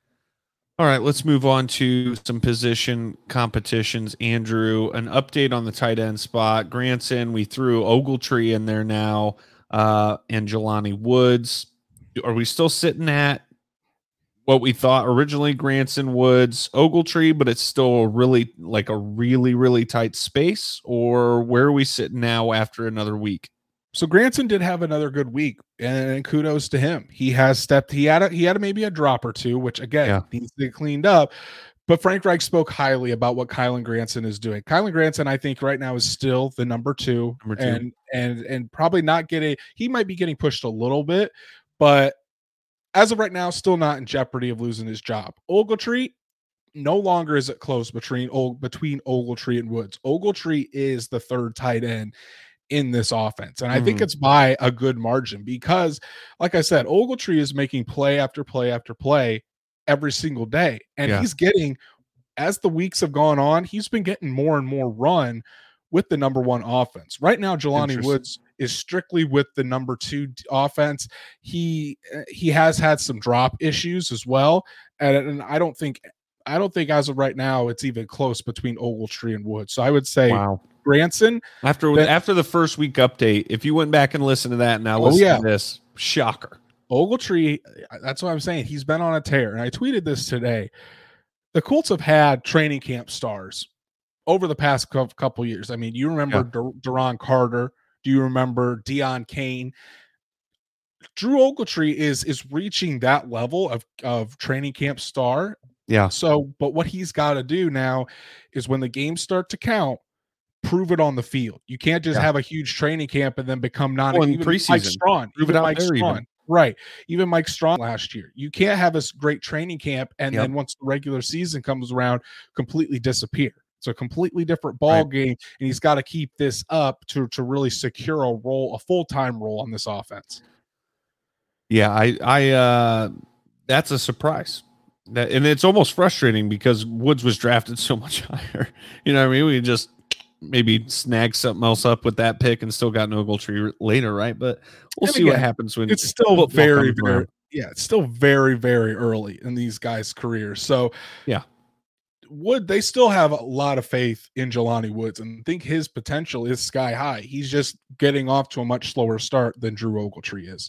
All right, let's move on to some position competitions. Andrew, an update on the tight end spot. Granson, we threw Ogletree in there now, uh, and Jelani Woods. Are we still sitting at what we thought originally, Granson, Woods, Ogletree, but it's still really like a really, really tight space? Or where are we sitting now after another week? So Granson did have another good week, and kudos to him. He has stepped. He had a, he had a, maybe a drop or two, which again yeah. needs to get cleaned up. But Frank Reich spoke highly about what Kylen Granson is doing. Kylen Granson, I think, right now is still the number two, number two. and and and probably not getting. He might be getting pushed a little bit, but as of right now, still not in jeopardy of losing his job. Ogletree, no longer is it close between between Ogletree and Woods. Ogletree is the third tight end in this offense. And I mm. think it's by a good margin because, like I said, Ogletree is making play after play after play every single day. And yeah. he's getting, as the weeks have gone on, he's been getting more and more run with the number one offense. Right now, Jelani Woods is strictly with the number two offense. He he has had some drop issues as well. And, and I don't think I don't think as of right now it's even close between Ogletree and Woods. So I would say wow. Granson. After that, after the first week update, if you went back and listened to that, now listen oh, yeah. to this, shocker. Ogletree, that's what I'm saying. He's been on a tear. And I tweeted this today. The Colts have had training camp stars over the past couple years. I mean, you remember yeah. Dur- Duron Carter. Do you remember Deion Kane? Drew Ogletree is is reaching that level of, of training camp star. Yeah. So, but what he's got to do now is when the games start to count, prove it on the field. You can't just yeah. have a huge training camp and then become non well, even preseason. Mike Strachan. Prove even it out Mike there Strachan. Even. Right. Even Mike Strachan last year. You can't have a great training camp and yep. then once the regular season comes around, completely disappear. It's a completely different ball right. game, and he's got to keep this up to, to really secure a role, a full-time role on this offense. Yeah, I, I, uh, that's a surprise. That, and it's almost frustrating because Woods was drafted so much higher. You know what I mean? We just maybe snag something else up with that pick and still got an Ogletree later, right? But we'll and see again, what happens when it's still very, very, yeah, it's still very, very early in these guys' careers. So, yeah. Wood, they still have a lot of faith in Jelani Woods and think his potential is sky high. He's just getting off to a much slower start than Drew Ogletree is.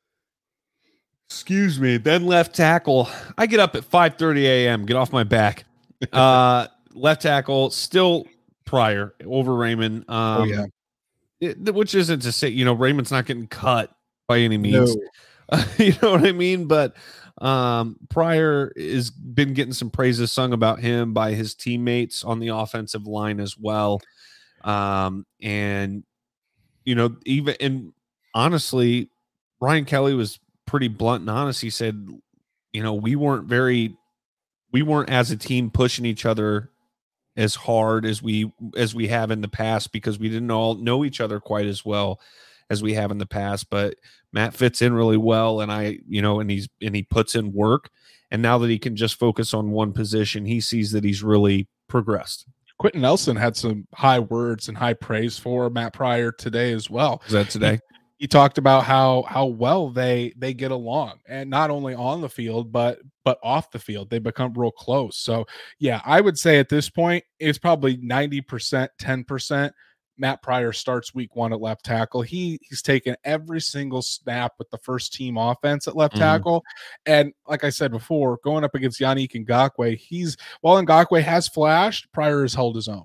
Excuse me. Then left tackle. I get up at five thirty a.m. Get off my back. Uh, left tackle, still Pryor over Raymond. Um, oh, yeah. It, which isn't to say, you know, Raymond's not getting cut by any means. No. Uh, you know what I mean? But um, Pryor has been getting some praises sung about him by his teammates on the offensive line as well. Um, and, you know, even, and honestly, Ryan Kelly was pretty blunt and honest. He said, you know, we weren't very, we weren't as a team pushing each other as hard as we, as we have in the past because we didn't all know each other quite as well as we have in the past, but Matt fits in really well. And I, you know, and he's, and he puts in work. And now that he can just focus on one position, he sees that he's really progressed. Quentin Nelson had some high words and high praise for Matt Pryor today as well. Is that today? He, he talked about how, how well they, they get along, and not only on the field, but, but off the field, they become real close. So yeah, I would say at this point, it's probably ninety percent, ten percent. Matt Pryor starts week one at left tackle. He he's taken every single snap with the first team offense at left mm-hmm. tackle. And like I said before, going up against Yannick Ngakoue, he's while Ngakoue has flashed, Pryor has held his own.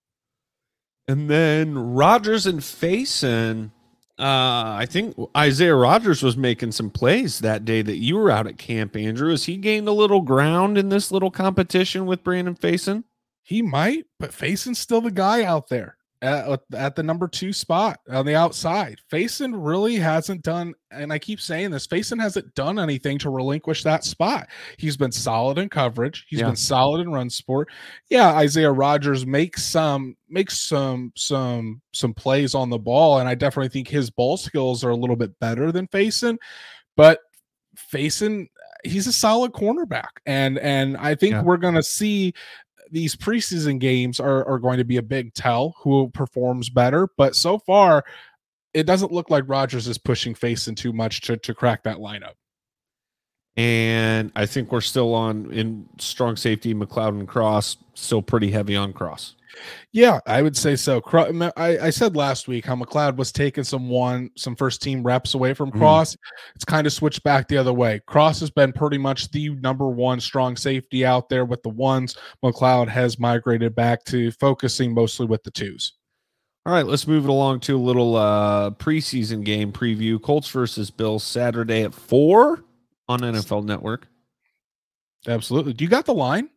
And then Rodgers and Faison, uh, I think Isaiah Rodgers was making some plays that day that you were out at camp, Andrew. Has he gained a little ground in this little competition with Brandon Faison? He might, but Faison's still the guy out there at, at the number two spot on the outside. Faison really hasn't done, and I keep saying this, Faison hasn't done anything to relinquish that spot. He's been solid in coverage. He's Yeah. been solid in run support. Yeah, Isaiah Rodgers makes some makes some some some plays on the ball, and I definitely think his ball skills are a little bit better than Faison, but Faison, he's a solid cornerback, and and I think Yeah. we're going to see these preseason games are, are going to be a big tell who performs better. But so far, it doesn't look like Rodgers is pushing Faison too much to, to crack that lineup. And I think we're still on in strong safety, McLeod and Cross, still pretty heavy on Cross. Yeah, I would say so. I, I said last week how McLeod was taking some one, some first team reps away from Cross. Mm. It's kind of switched back the other way. Cross has been pretty much the number one strong safety out there with the ones. McLeod has migrated back to focusing mostly with the twos. All right, let's move it along to a little uh, preseason game preview. Colts versus Bills Saturday at four on N F L Network. Absolutely. Do you got the line?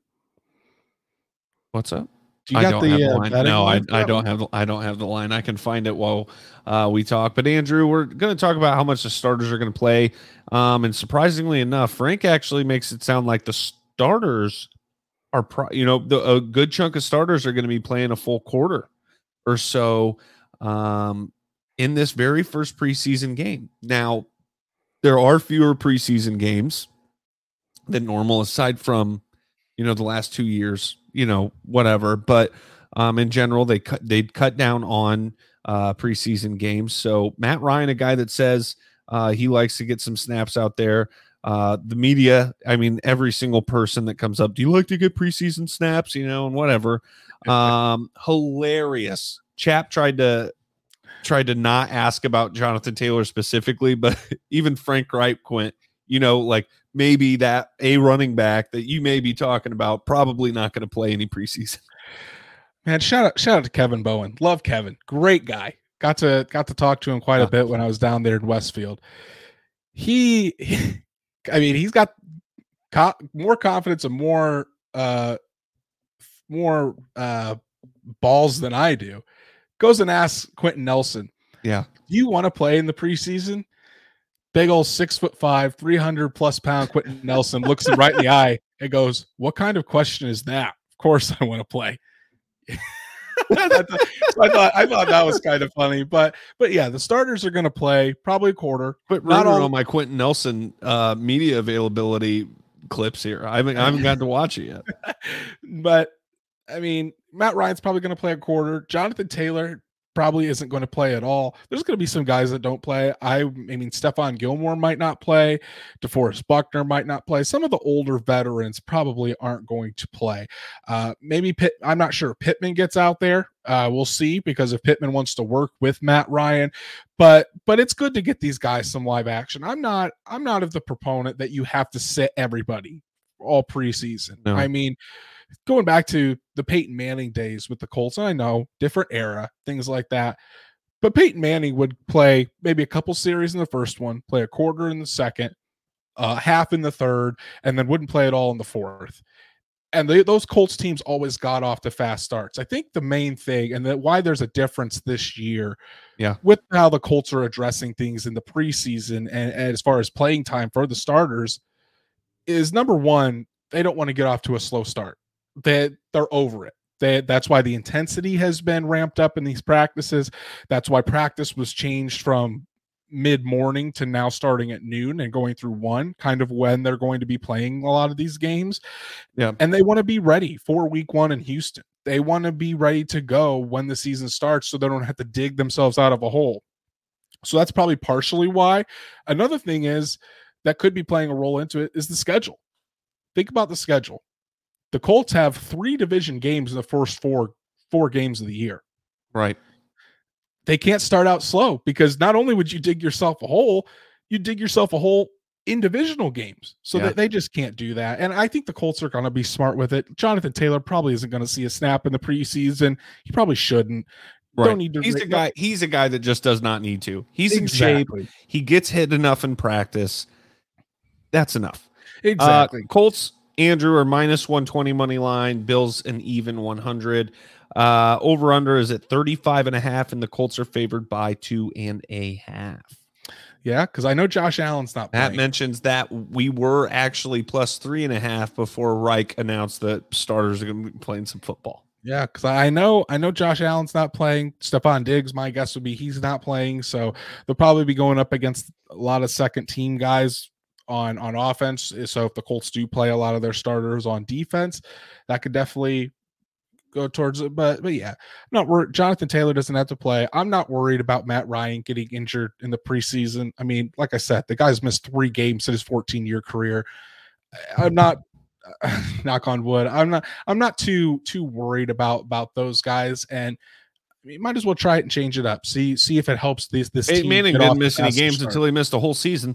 What's up? You I got don't the, have the uh, line. No, I, line? I don't have. I don't have the line. I can find it while uh, we talk. But Andrew, we're going to talk about how much the starters are going to play. Um, and surprisingly enough, Frank actually makes it sound like the starters are, pro- you know, the, a good chunk of starters are going to be playing a full quarter or so um, in this very first preseason game. Now, there are fewer preseason games than normal, aside from, you know, the last two years. You know, whatever, but um, in general, they cut they cut down on uh, preseason games. So Matt Ryan, a guy that says uh, he likes to get some snaps out there. Uh, the media, I mean, every single person that comes up, do you like to get preseason snaps? You know, and whatever. Um, hilarious. Chap tried to tried to not ask about Jonathan Taylor specifically, but even Frank Reich went, you know, like. Maybe that a running back that you may be talking about probably not going to play any preseason. Man, shout out shout out to Kevin Bowen. Love Kevin. Great guy. Got to got to talk to him quite yeah. a bit when I was down there in Westfield. He, he I mean, he's got co- more confidence and more uh more uh balls than I do. Goes and asks Quentin Nelson, yeah, do you want to play in the preseason? Big old six foot five, three hundred plus pound Quentin Nelson looks him right in the eye and goes, "What kind of question is that? Of course I want to play." so I thought I thought that was kind of funny, but but yeah, the starters are going to play probably a quarter. But not all all my Quentin Nelson uh, media availability clips here. I haven't I haven't gotten to watch it yet. But I mean, Matt Ryan's probably going to play a quarter. Jonathan Taylor probably isn't going to play at all. There's going to be some guys that don't play. I, I mean, Stephon Gilmore might not play. DeForest Buckner might not play. Some of the older veterans probably aren't going to play. Uh, maybe Pitt, I'm not sure. Pittman gets out there. Uh, we'll see, because if Pittman wants to work with Matt Ryan, but but it's good to get these guys some live action. I'm not I'm not of the proponent that you have to sit everybody all preseason. No. I mean, going back to the Peyton Manning days with the Colts, and I know different era, things like that, but Peyton Manning would play maybe a couple series in the first one, play a quarter in the second, uh, half in the third, and then wouldn't play at all in the fourth. And they, those Colts teams always got off to fast starts. I think the main thing, and that why there's a difference this year, yeah, with how the Colts are addressing things in the preseason and, and as far as playing time for the starters, is number one, they don't want to get off to a slow start. They, they're over it. They, that's why the intensity has been ramped up in these practices. That's why practice was changed from mid-morning to now starting at noon and going through one, kind of when they're going to be playing a lot of these games. Yeah. And they want to be ready for week one in Houston. They want to be ready to go when the season starts so they don't have to dig themselves out of a hole. So that's probably partially why. Another thing is that could be playing a role into it is the schedule. Think about the schedule. The Colts have three division games in the first four four games of the year. Right. They can't start out slow, because not only would you dig yourself a hole, you dig yourself a hole in divisional games. So Yeah. that they just can't do that. And I think the Colts are going to be smart with it. Jonathan Taylor probably isn't going to see a snap in the preseason. He probably shouldn't. Right. Don't need to he's a guy. He's a guy that just does not need to. He's Exactly. in shape. He gets hit enough in practice. That's enough. Exactly. Uh, Colts Andrew are minus one twenty money line. Bills an even one hundred. Uh, over under is at thirty-five and a half, and the Colts are favored by two and a half. Yeah, because I know Josh Allen's not Matt playing. mentions that we were actually plus three and a half before Reich announced that starters are going to be playing some football. Yeah, because I know I know Josh Allen's not playing. Stephon Diggs, my guess would be he's not playing. So they'll probably be going up against a lot of second team guys on, on offense. So if the Colts do play a lot of their starters on defense, that could definitely go towards it. But but yeah, I'm not worried. Jonathan Taylor doesn't have to play. I'm not worried about Matt Ryan getting injured in the preseason. I mean, like I said, the guy's missed three games in his fourteen year career. I'm not knock on wood. I'm not I'm not too too worried about about those guys, and you might as well try it and change it up. See see if it helps this this Hey, team. Manning get off didn't the miss any faster games start. until he missed a whole season.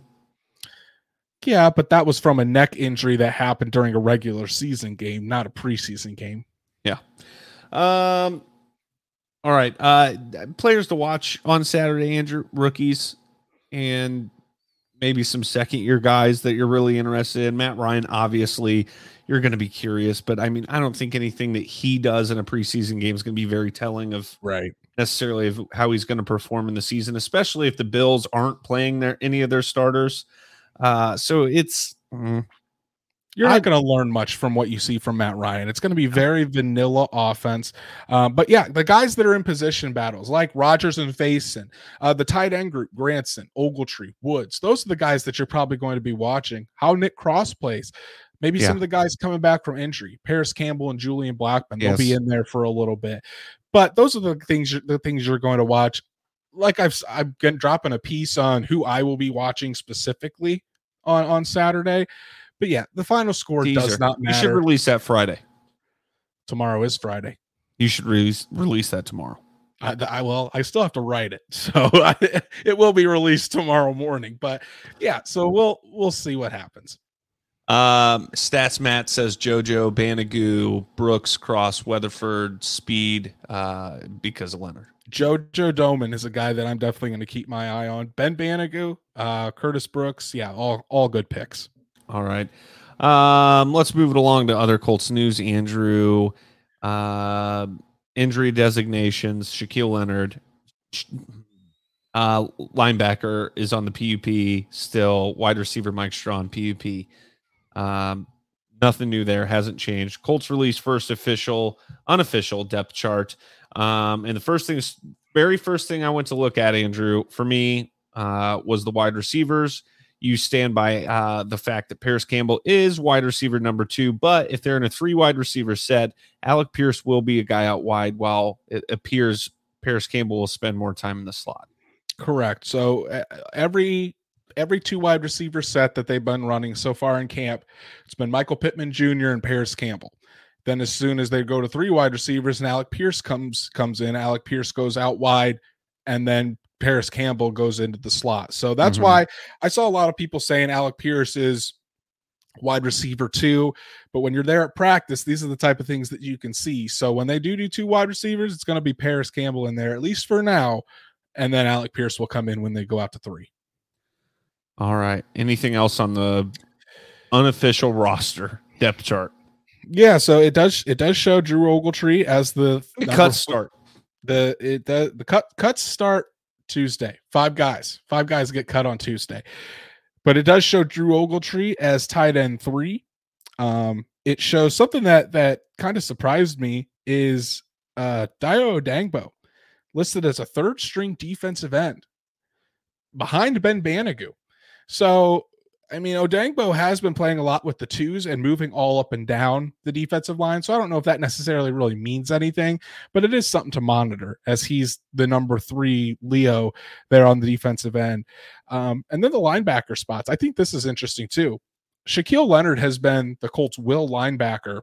Yeah, but that was from a neck injury that happened during a regular season game, not a preseason game. Yeah. Um. All right. Uh, players to watch on Saturday, Andrew. Rookies and maybe some second year guys that you're really interested in. Matt Ryan, obviously, you're going to be curious, but I mean, I don't think anything that he does in a preseason game is going to be very telling of Right. necessarily of how he's going to perform in the season, especially if the Bills aren't playing their any of their starters. Uh, so it's mm, You're I- not going to learn much from what you see from Matt Ryan. It's going to be very vanilla offense. Um, but yeah, the guys that are in position battles like Rodgers and Faison, uh, the tight end group, Granson, Ogletree, Woods, those are the guys that you're probably going to be watching. How Nick Cross plays. Maybe Yeah. some of the guys coming back from injury, Paris Campbell and Julian Blackman, they'll be Yes. in there for a little bit. But those are the things you're, the things you're going to watch. Like I've I'm getting, dropping a piece on who I will be watching specifically on on Saturday. But yeah, the final score teaser. does not You should matter. release that Friday. Tomorrow is Friday. You should release release that tomorrow. I, I well, I still have to write it, so I, it will be released tomorrow morning. But yeah, so we'll we'll see what happens. Um, Stats Matt says JoJo, Banagoo, Brooks, Cross, Weatherford, Speed, uh, because of Leonard. Jojo Doman is a guy that I'm definitely going to keep my eye on. Ben Banagoo, uh, Curtis Brooks, yeah, all all good picks. All right. Um, let's move it along to other Colts news. Andrew, uh, injury designations, Shaquille Leonard, uh, linebacker is on the P U P still, wide receiver Mike Strawn, P U P. Um, nothing new there, hasn't changed. Colts released first official, unofficial depth chart. Um, and the first thing, very first thing I went to look at, Andrew, for me, uh, was the wide receivers. You stand by uh, the fact that Paris Campbell is wide receiver number two, but if they're in a three wide receiver set, Alec Pierce will be a guy out wide, while it appears Paris Campbell will spend more time in the slot. Correct. So uh, every every two wide receiver set that they've been running so far in camp, it's been Michael Pittman Junior and Paris Campbell. Then as soon as they go to three wide receivers and Alec Pierce comes comes in, Alec Pierce goes out wide, and then Paris Campbell goes into the slot. So that's Mhm. why I saw a lot of people saying Alec Pierce is wide receiver two, but when you're there at practice, these are the type of things that you can see. So when they do do two wide receivers, it's going to be Paris Campbell in there, at least for now, and then Alec Pierce will come in when they go out to three. All right. Anything else on the unofficial roster depth chart? Yeah, so it does it does show Drew Ogletree as the The number cuts four- start. The it the, the cut cuts start Tuesday. Five guys. Five guys get cut on Tuesday. But it does show Drew Ogletree as tight end three. Um, it shows something that that kind of surprised me is uh Dayo Odangbo listed as a third string defensive end behind Ben Banagoo. So I mean, Odangbo has been playing a lot with the twos and moving all up and down the defensive line. So I don't know if that necessarily really means anything, but it is something to monitor as he's the number three Leo there on the defensive end. Um, and then the linebacker spots. I think this is interesting too. Shaquille Leonard has been the Colts' will linebacker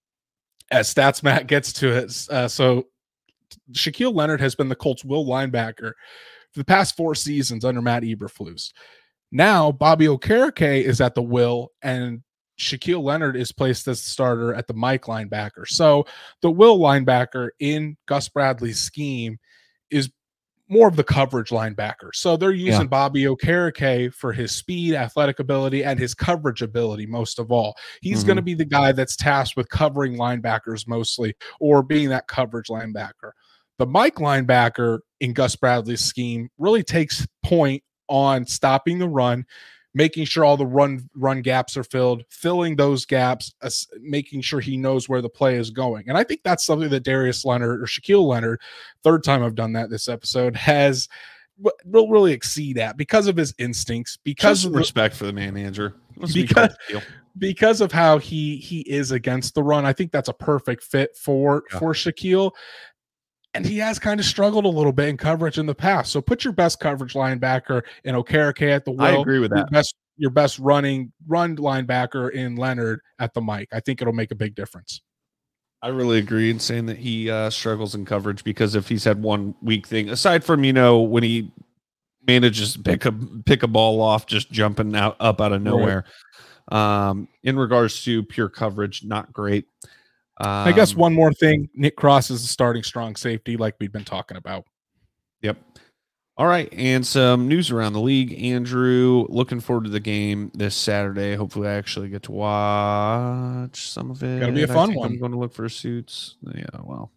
as Stats Matt gets to it. Uh, so Shaquille Leonard has been the Colts' will linebacker for the past four seasons under Matt Eberflus. Now, Bobby Okereke is at the will, and Shaquille Leonard is placed as the starter at the Mike linebacker. So the will linebacker in Gus Bradley's scheme is more of the coverage linebacker. So they're using Yeah. Bobby Okereke for his speed, athletic ability, and his coverage ability most of all. He's Mhm. going to be the guy that's tasked with covering linebackers mostly, or being that coverage linebacker. The Mike linebacker in Gus Bradley's scheme really takes point on stopping the run, making sure all the run run gaps are filled, filling those gaps, uh, making sure he knows where the play is going. And I think that's something that Darius Leonard or Shaquille Leonard, third time I've done that this episode, has will really exceed at because of his instincts, because Just of the, respect for the man, Andrew. Let's be because real. because of how he he is against the run. I think that's a perfect fit for Yeah. for Shaquille. And he has kind of struggled a little bit in coverage in the past. So put your best coverage linebacker in Okereke at the I wheel. agree with Your that. best, your best running run linebacker in Leonard at the mic. I think it'll make a big difference. I really agree in saying that he uh, struggles in coverage, because if he's had one weak thing, aside from, you know, when he manages to pick a pick a ball off, just jumping out up out of nowhere. Um, in regards to pure coverage, not great. Um, I guess one more thing, Nick Cross is the starting strong safety like we've been talking about. Yep. All right, and some news around the league. Andrew, looking forward to the game this Saturday. Hopefully, I actually get to watch some of it. Gonna be a I fun think one. I'm going to look for suits. Yeah, well.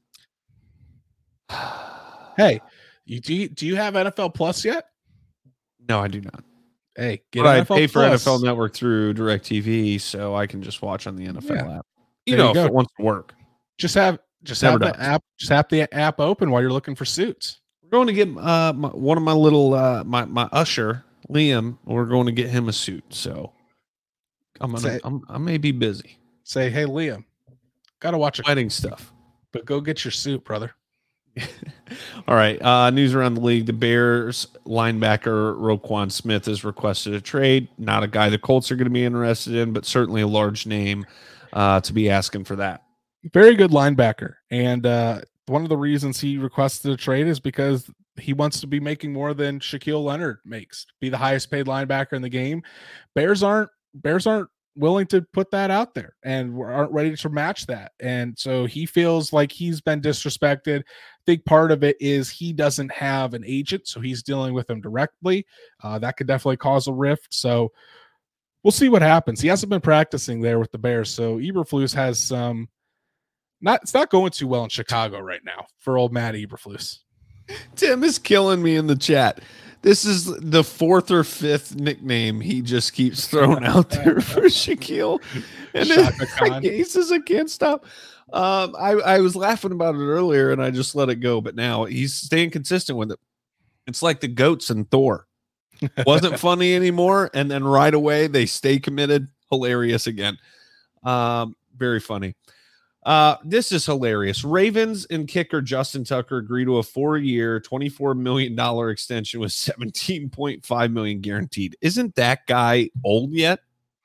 Hey, you do you, do you have N F L Plus yet? No, I do not. Hey, get But I N F L pay for Plus. N F L Network through DirecTV, so I can just watch on the N F L Yeah. app. You There know, you go. if it wants to work. Just have just Never have the does. app. Just have the app open while you're looking for suits. We're going to get uh, my, one of my little uh, my my usher, Liam. We're going to get him a suit. So I'm gonna Say- I'm, I may be busy. Say, hey, Liam, gotta watch a Wedding stuff. but go get your suit, brother. All right. Uh, news around the league. The Bears linebacker Roquan Smith has requested a trade. Not a guy the Colts are going to be interested in, but certainly a large name uh, to be asking for that. Very good linebacker. And uh, one of the reasons he requested a trade is because he wants to be making more than Shaquille Leonard makes, be the highest paid linebacker in the game. Bears aren't Bears aren't willing to put that out there and aren't ready to match that. And so he feels like he's been disrespected. I think part of it is he doesn't have an agent, so he's dealing with them directly. Uh, that could definitely cause a rift. So we'll see what happens. He hasn't been practicing there with the Bears, so Eberflus has some. Not it's not going too well in Chicago right now for old Matt Eberflus. Tim is killing me in the chat. This is the fourth or fifth nickname he just keeps throwing out there for Shaquille. And Shaka then, Khan. he says I can't stop. Um, I, I was laughing about it earlier and I just let it go, but now he's staying consistent with it. It's like the goats and Thor. Wasn't funny anymore, and then right away they stay committed. Hilarious again. Um, very funny. Uh, this is hilarious. Ravens and kicker Justin Tucker agree to a four-year, twenty-four million dollars extension with seventeen point five million dollars guaranteed. Isn't that guy old yet?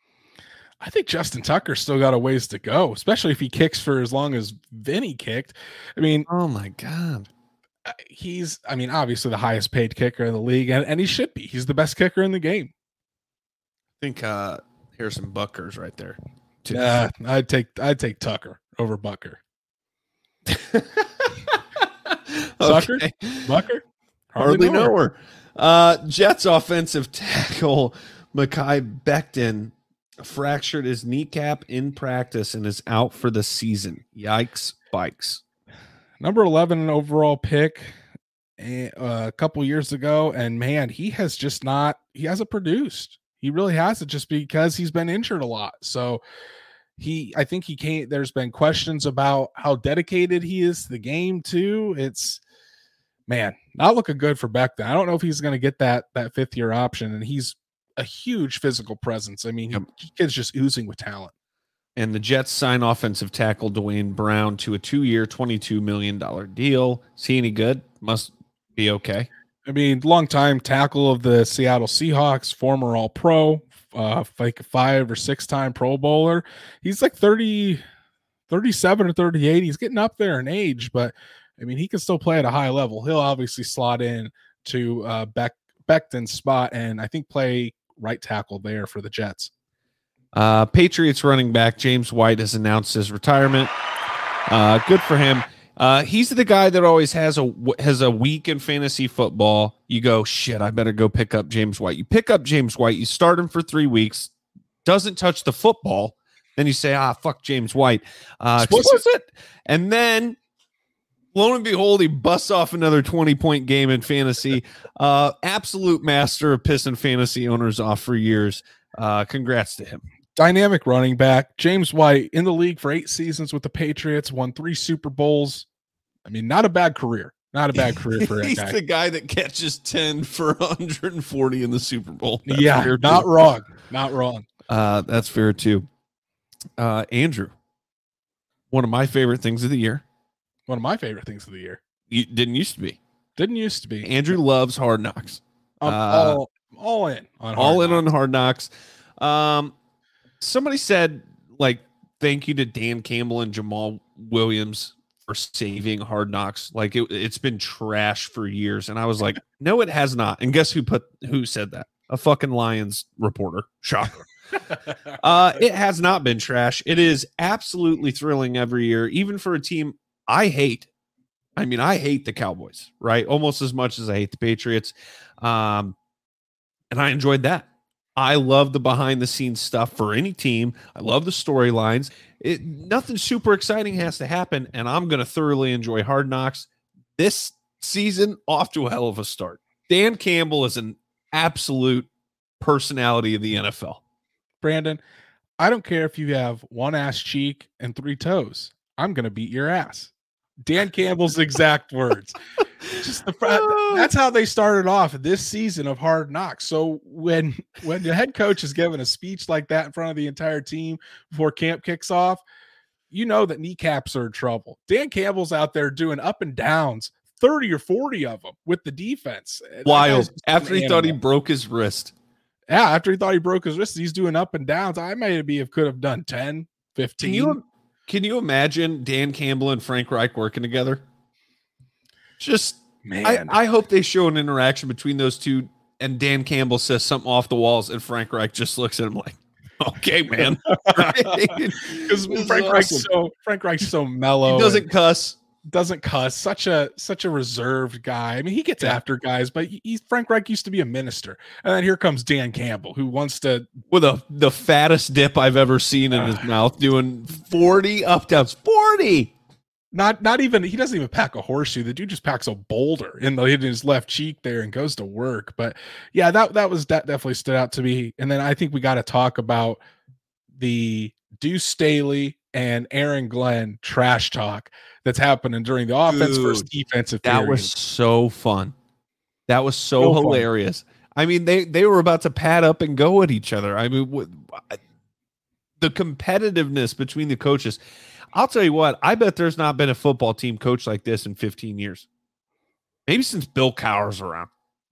I think Justin Tucker still got a ways to go, especially if he kicks for as long as Vinny kicked. I mean, Oh my God. uh, he's, I mean, obviously the highest paid kicker in the league, and, and he should be. He's the best kicker in the game. I think uh, Harrison Bucker's right there. too. Yeah, I'd take I'd take Tucker over Bucker. Tucker? Okay. Bucker? Hardly know her. Uh, Jets offensive tackle Mekhi Becton fractured his kneecap in practice and is out for the season. Yikes, bikes. Number eleven overall pick eh, uh, a couple years ago, and man, he has just not he hasn't produced. He really hasn't, just because he's been injured a lot. So he I think he can't there's been questions about how dedicated he is to the game too. It's man, not looking good for Becton. I don't know if he's going to get that that fifth year option, and he's a huge physical presence. I mean, Yep. he, kid's just oozing with talent. And the Jets sign offensive tackle Dwayne Brown to a two-year, twenty-two million dollars deal. Is he any good? Must be okay. I mean, longtime tackle of the Seattle Seahawks, former All Pro, uh, like a five or six time Pro Bowler. He's like thirty, thirty-seven or thirty-eight. He's getting up there in age, but I mean, he can still play at a high level. He'll obviously slot in to uh, Beck, Becton's spot and I think play right tackle there for the Jets. Uh, Patriots running back James White has announced his retirement. Uh, good for him. Uh, he's the guy that always has a has a week in fantasy football. You go, shit, I better go pick up James White. You pick up James White, you start him for three weeks, doesn't touch the football. Then you say, ah, fuck James White. Uh, explicit. And then, lo and behold, he busts off another twenty-point game in fantasy. Uh, absolute master of pissing fantasy owners off for years. Uh, congrats to him. Dynamic running back. James White in the league for eight seasons with the Patriots, won three Super Bowls. I mean, not a bad career. Not a bad career for that He's guy. He's the guy that catches ten for one hundred forty in the Super Bowl. That's yeah, not too. wrong. Not wrong. Uh, that's fair, too. Uh, Andrew, one of my favorite things of the year. One of my favorite things of the year. You didn't used to be. Didn't used to be. Andrew loves Hard Knocks. I'm uh, all, all in on Hard all Knocks. in on Hard Knocks. Um, somebody said, like, thank you to Dan Campbell and Jamal Williams for saving Hard Knocks. Like, it, it's been trash for years. And I was like, no, it has not. And guess who put who said that? A fucking Lions reporter. Shocker. uh, it has not been trash. It is absolutely thrilling every year, even for a team I hate. I mean, I hate the Cowboys, right? Almost as much as I hate the Patriots. Um, and I enjoyed that. I love the behind the scenes stuff for any team. I love the storylines. It nothing super exciting has to happen, and I'm going to thoroughly enjoy Hard Knocks. This season, off to a hell of a start. Dan Campbell is an absolute personality of the N F L. Brandon, I don't care if you have one ass cheek and three toes. I'm going to beat your ass. Dan Campbell's exact words. Just the that's how they started off this season of Hard Knocks. So when when the head coach is giving a speech like that in front of the entire team before camp kicks off, you know that kneecaps are in trouble. Dan Campbell's out there doing up and downs, thirty or forty of them with the defense. Wild. After he thought he broke his wrist. Yeah, after he thought he broke his wrist, he's doing up and downs. I maybe have could have done ten, fifteen. Can you, can you imagine Dan Campbell and Frank Reich working together? Just, man. I, I hope they show an interaction between those two, and Dan Campbell says something off the walls, and Frank Reich just looks at him like, okay, man. Because Frank awesome. Reich's so Frank Reich's so mellow. He doesn't cuss. Doesn't cuss. Such a such a reserved guy. I mean, he gets yeah. after guys, but he's Frank Reich used to be a minister, and then here comes Dan Campbell, who wants to with a the fattest dip I've ever seen in uh, his mouth, doing forty up downs. forty. Not not even he doesn't even pack a horseshoe. The dude just packs a boulder in the in his left cheek there and goes to work. But yeah, that that was that definitely stood out to me. And then I think we got to talk about the Deuce Staley and Aaron Glenn trash talk that's happening during the offense Dude, versus defensive period. That was so fun. That was so, so hilarious. Fun. I mean, they they were about to pad up and go at each other. I mean, what, the competitiveness between the coaches. I'll tell you what, I bet there's not been a football team coach like this in fifteen years. Maybe since Bill Cowher's around.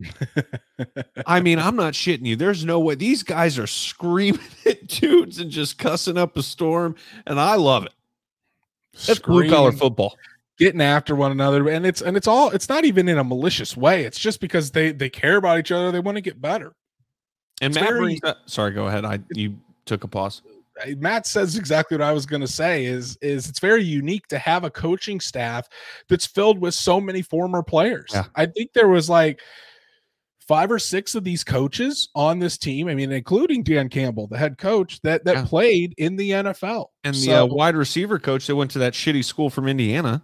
I mean, I'm not shitting you. There's no way. These guys are screaming at dudes and just cussing up a storm, and I love it. That's blue collar football. Getting after one another, and it's and it's all it's not even in a malicious way. It's just because they they care about each other. They want to get better. And it's Matt very, brings up, sorry, go ahead. I you took a pause. Matt says exactly what I was going to say is, is it's very unique to have a coaching staff that's filled with so many former players. Yeah. I think there was like five or six of these coaches on this team. I mean, including Dan Campbell, the head coach that, that yeah. played in the N F L. And the so, uh, wide receiver coach that went to that shitty school from Indiana.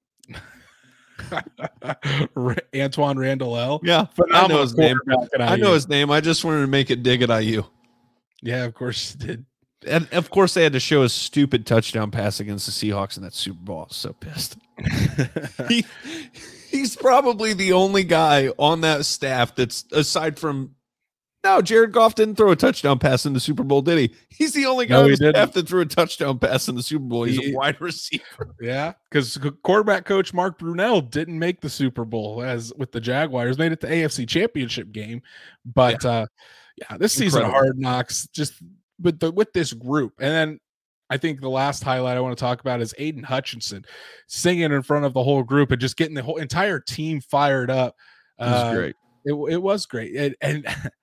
Antoine Randall L. Yeah. I know his name. I know his name. I just wanted to make it dig at I U. Yeah, of course you did. And of course, they had to show a stupid touchdown pass against the Seahawks in that Super Bowl. I was so pissed. he, he's probably the only guy on that staff that's aside from no, Jared Goff didn't throw a touchdown pass in the Super Bowl, did he? He's the only guy no, on the staff that threw a touchdown pass in the Super Bowl. He's he, a wide receiver. Yeah, because quarterback coach Mark Brunell didn't make the Super Bowl as with the Jaguars, made it the A F C Championship game. But yeah, uh, yeah this Incredible. season of Hard Knocks just. With the with this group, and then I think the last highlight I want to talk about is Aiden Hutchinson singing in front of the whole group and just getting the whole entire team fired up. It was uh, great. It, it was great, and, and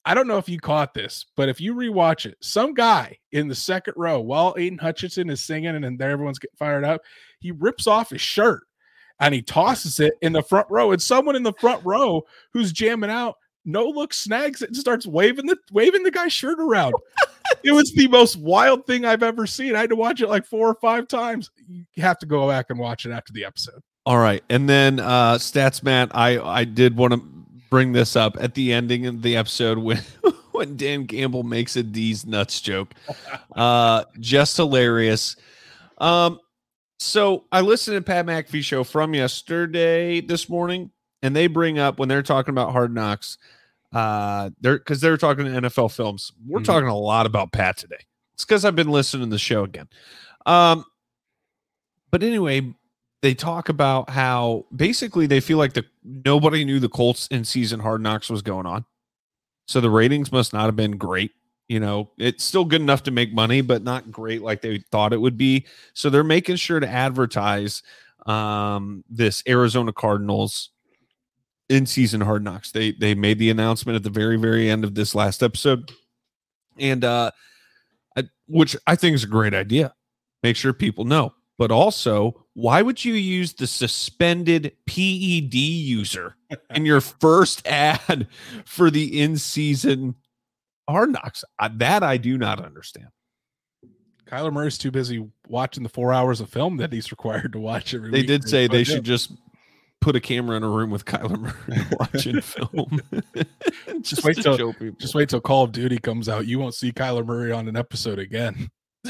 I don't know if you caught this, but if you rewatch it, some guy in the second row while Aiden Hutchinson is singing and then there everyone's getting fired up, he rips off his shirt and he tosses it in the front row. And someone in the front row who's jamming out, no look, snags it and starts waving the waving the guy's shirt around. It was the most wild thing I've ever seen. I had to watch it like four or five times. You have to go back and watch it after the episode. All right. And then uh Stats Matt, I I did want to bring this up at the ending of the episode when when Dan Campbell makes a D's nuts joke. Uh just hilarious. Um so I listened to Pat McAfee show from yesterday this morning, and they bring up when they're talking about Hard Knocks, uh they're because they're talking to N F L films. We're mm-hmm. talking a lot about Pat today. It's because I've been listening to the show again. Um but anyway, they talk about how basically they feel like the nobody knew the Colts in season Hard Knocks was going on. So the ratings must not have been great. You know, it's still good enough to make money, but not great like they thought it would be. So they're making sure to advertise um, this Arizona Cardinals in season Hard Knocks. They they made the announcement at the very, very end of this last episode. And uh, I, which I think is a great idea. Make sure people know. But also, why would you use the suspended P E D user in your first ad for the in-season Hard Knocks? Uh, that I do not understand. Kyler Murray's too busy watching the four hours of film that he's required to watch every They week. did say they should just put a camera in a room with Kyler Murray watching film. just, just wait till just wait till Call of Duty comes out. You won't see Kyler Murray on an episode again.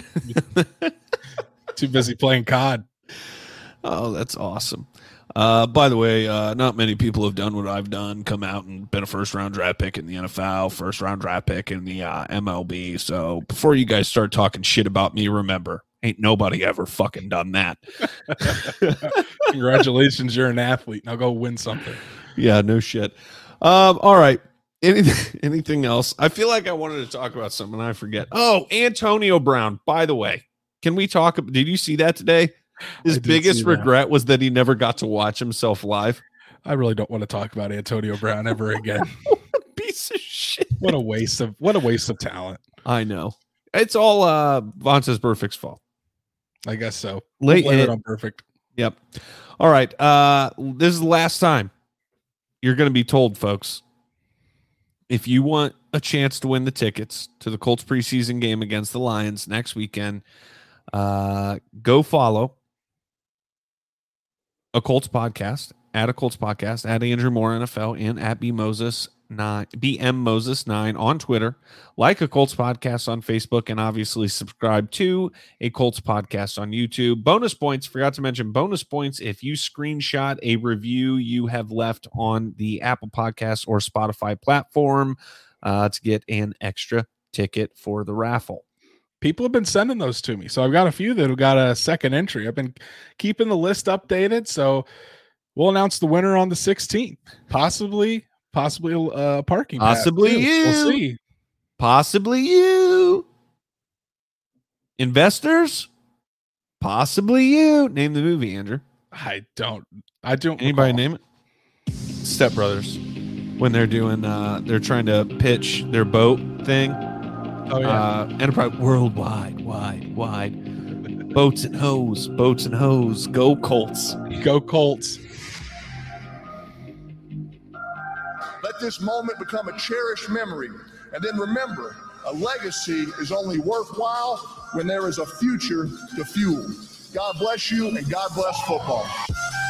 Too busy playing C O D. Oh, that's awesome. Uh, by the way, uh, not many people have done what I've done, come out and been a first-round draft pick in the N F L, first-round draft pick in the uh, M L B. So before you guys start talking shit about me, remember, ain't nobody ever fucking done that. Congratulations, you're an athlete. Now go win something. Yeah, no shit. Um, all right. Anything, anything else? I feel like I wanted to talk about something I forget. Oh, Antonio Brown, by the way. Can we talk? Did you see that today? His biggest regret was that he never got to watch himself live. I really don't want to talk about Antonio Brown ever again. What a piece of shit. What a waste of what a waste of talent. I know. It's all uh Vontaze Burfict's fault. I guess so. Late we'll it on Perfect. Yep. All right. Uh this is the last time you're going to be told, folks. If you want a chance to win the tickets to the Colts preseason game against the Lions next weekend, uh, go follow a Colts podcast, at a Colts podcast, at Andrew Moore N F L, and at B Moses nine, B M Moses nine on Twitter. Like a Colts podcast on Facebook, and obviously subscribe to a Colts podcast on YouTube. Bonus points, forgot to mention bonus points if you screenshot a review you have left on the Apple Podcast or Spotify platform uh, to get an extra ticket for the raffle. People have been sending those to me. So I've got a few that have got a second entry. I've been keeping the list updated. So we'll announce the winner on the sixteenth. Possibly, possibly a uh, parking. Possibly you. We'll see. Possibly you. Investors? Possibly you. Name the movie, Andrew. I don't. I don't. Anybody recall. name it? Step Brothers. When they're doing, uh, they're trying to pitch their boat thing. Oh, yeah. Uh, Enterprise worldwide, wide, wide. Boats and hose, boats and hose. Go Colts. Go Colts. Let this moment become a cherished memory. And then remember, a legacy is only worthwhile when there is a future to fuel. God bless you, and God bless football.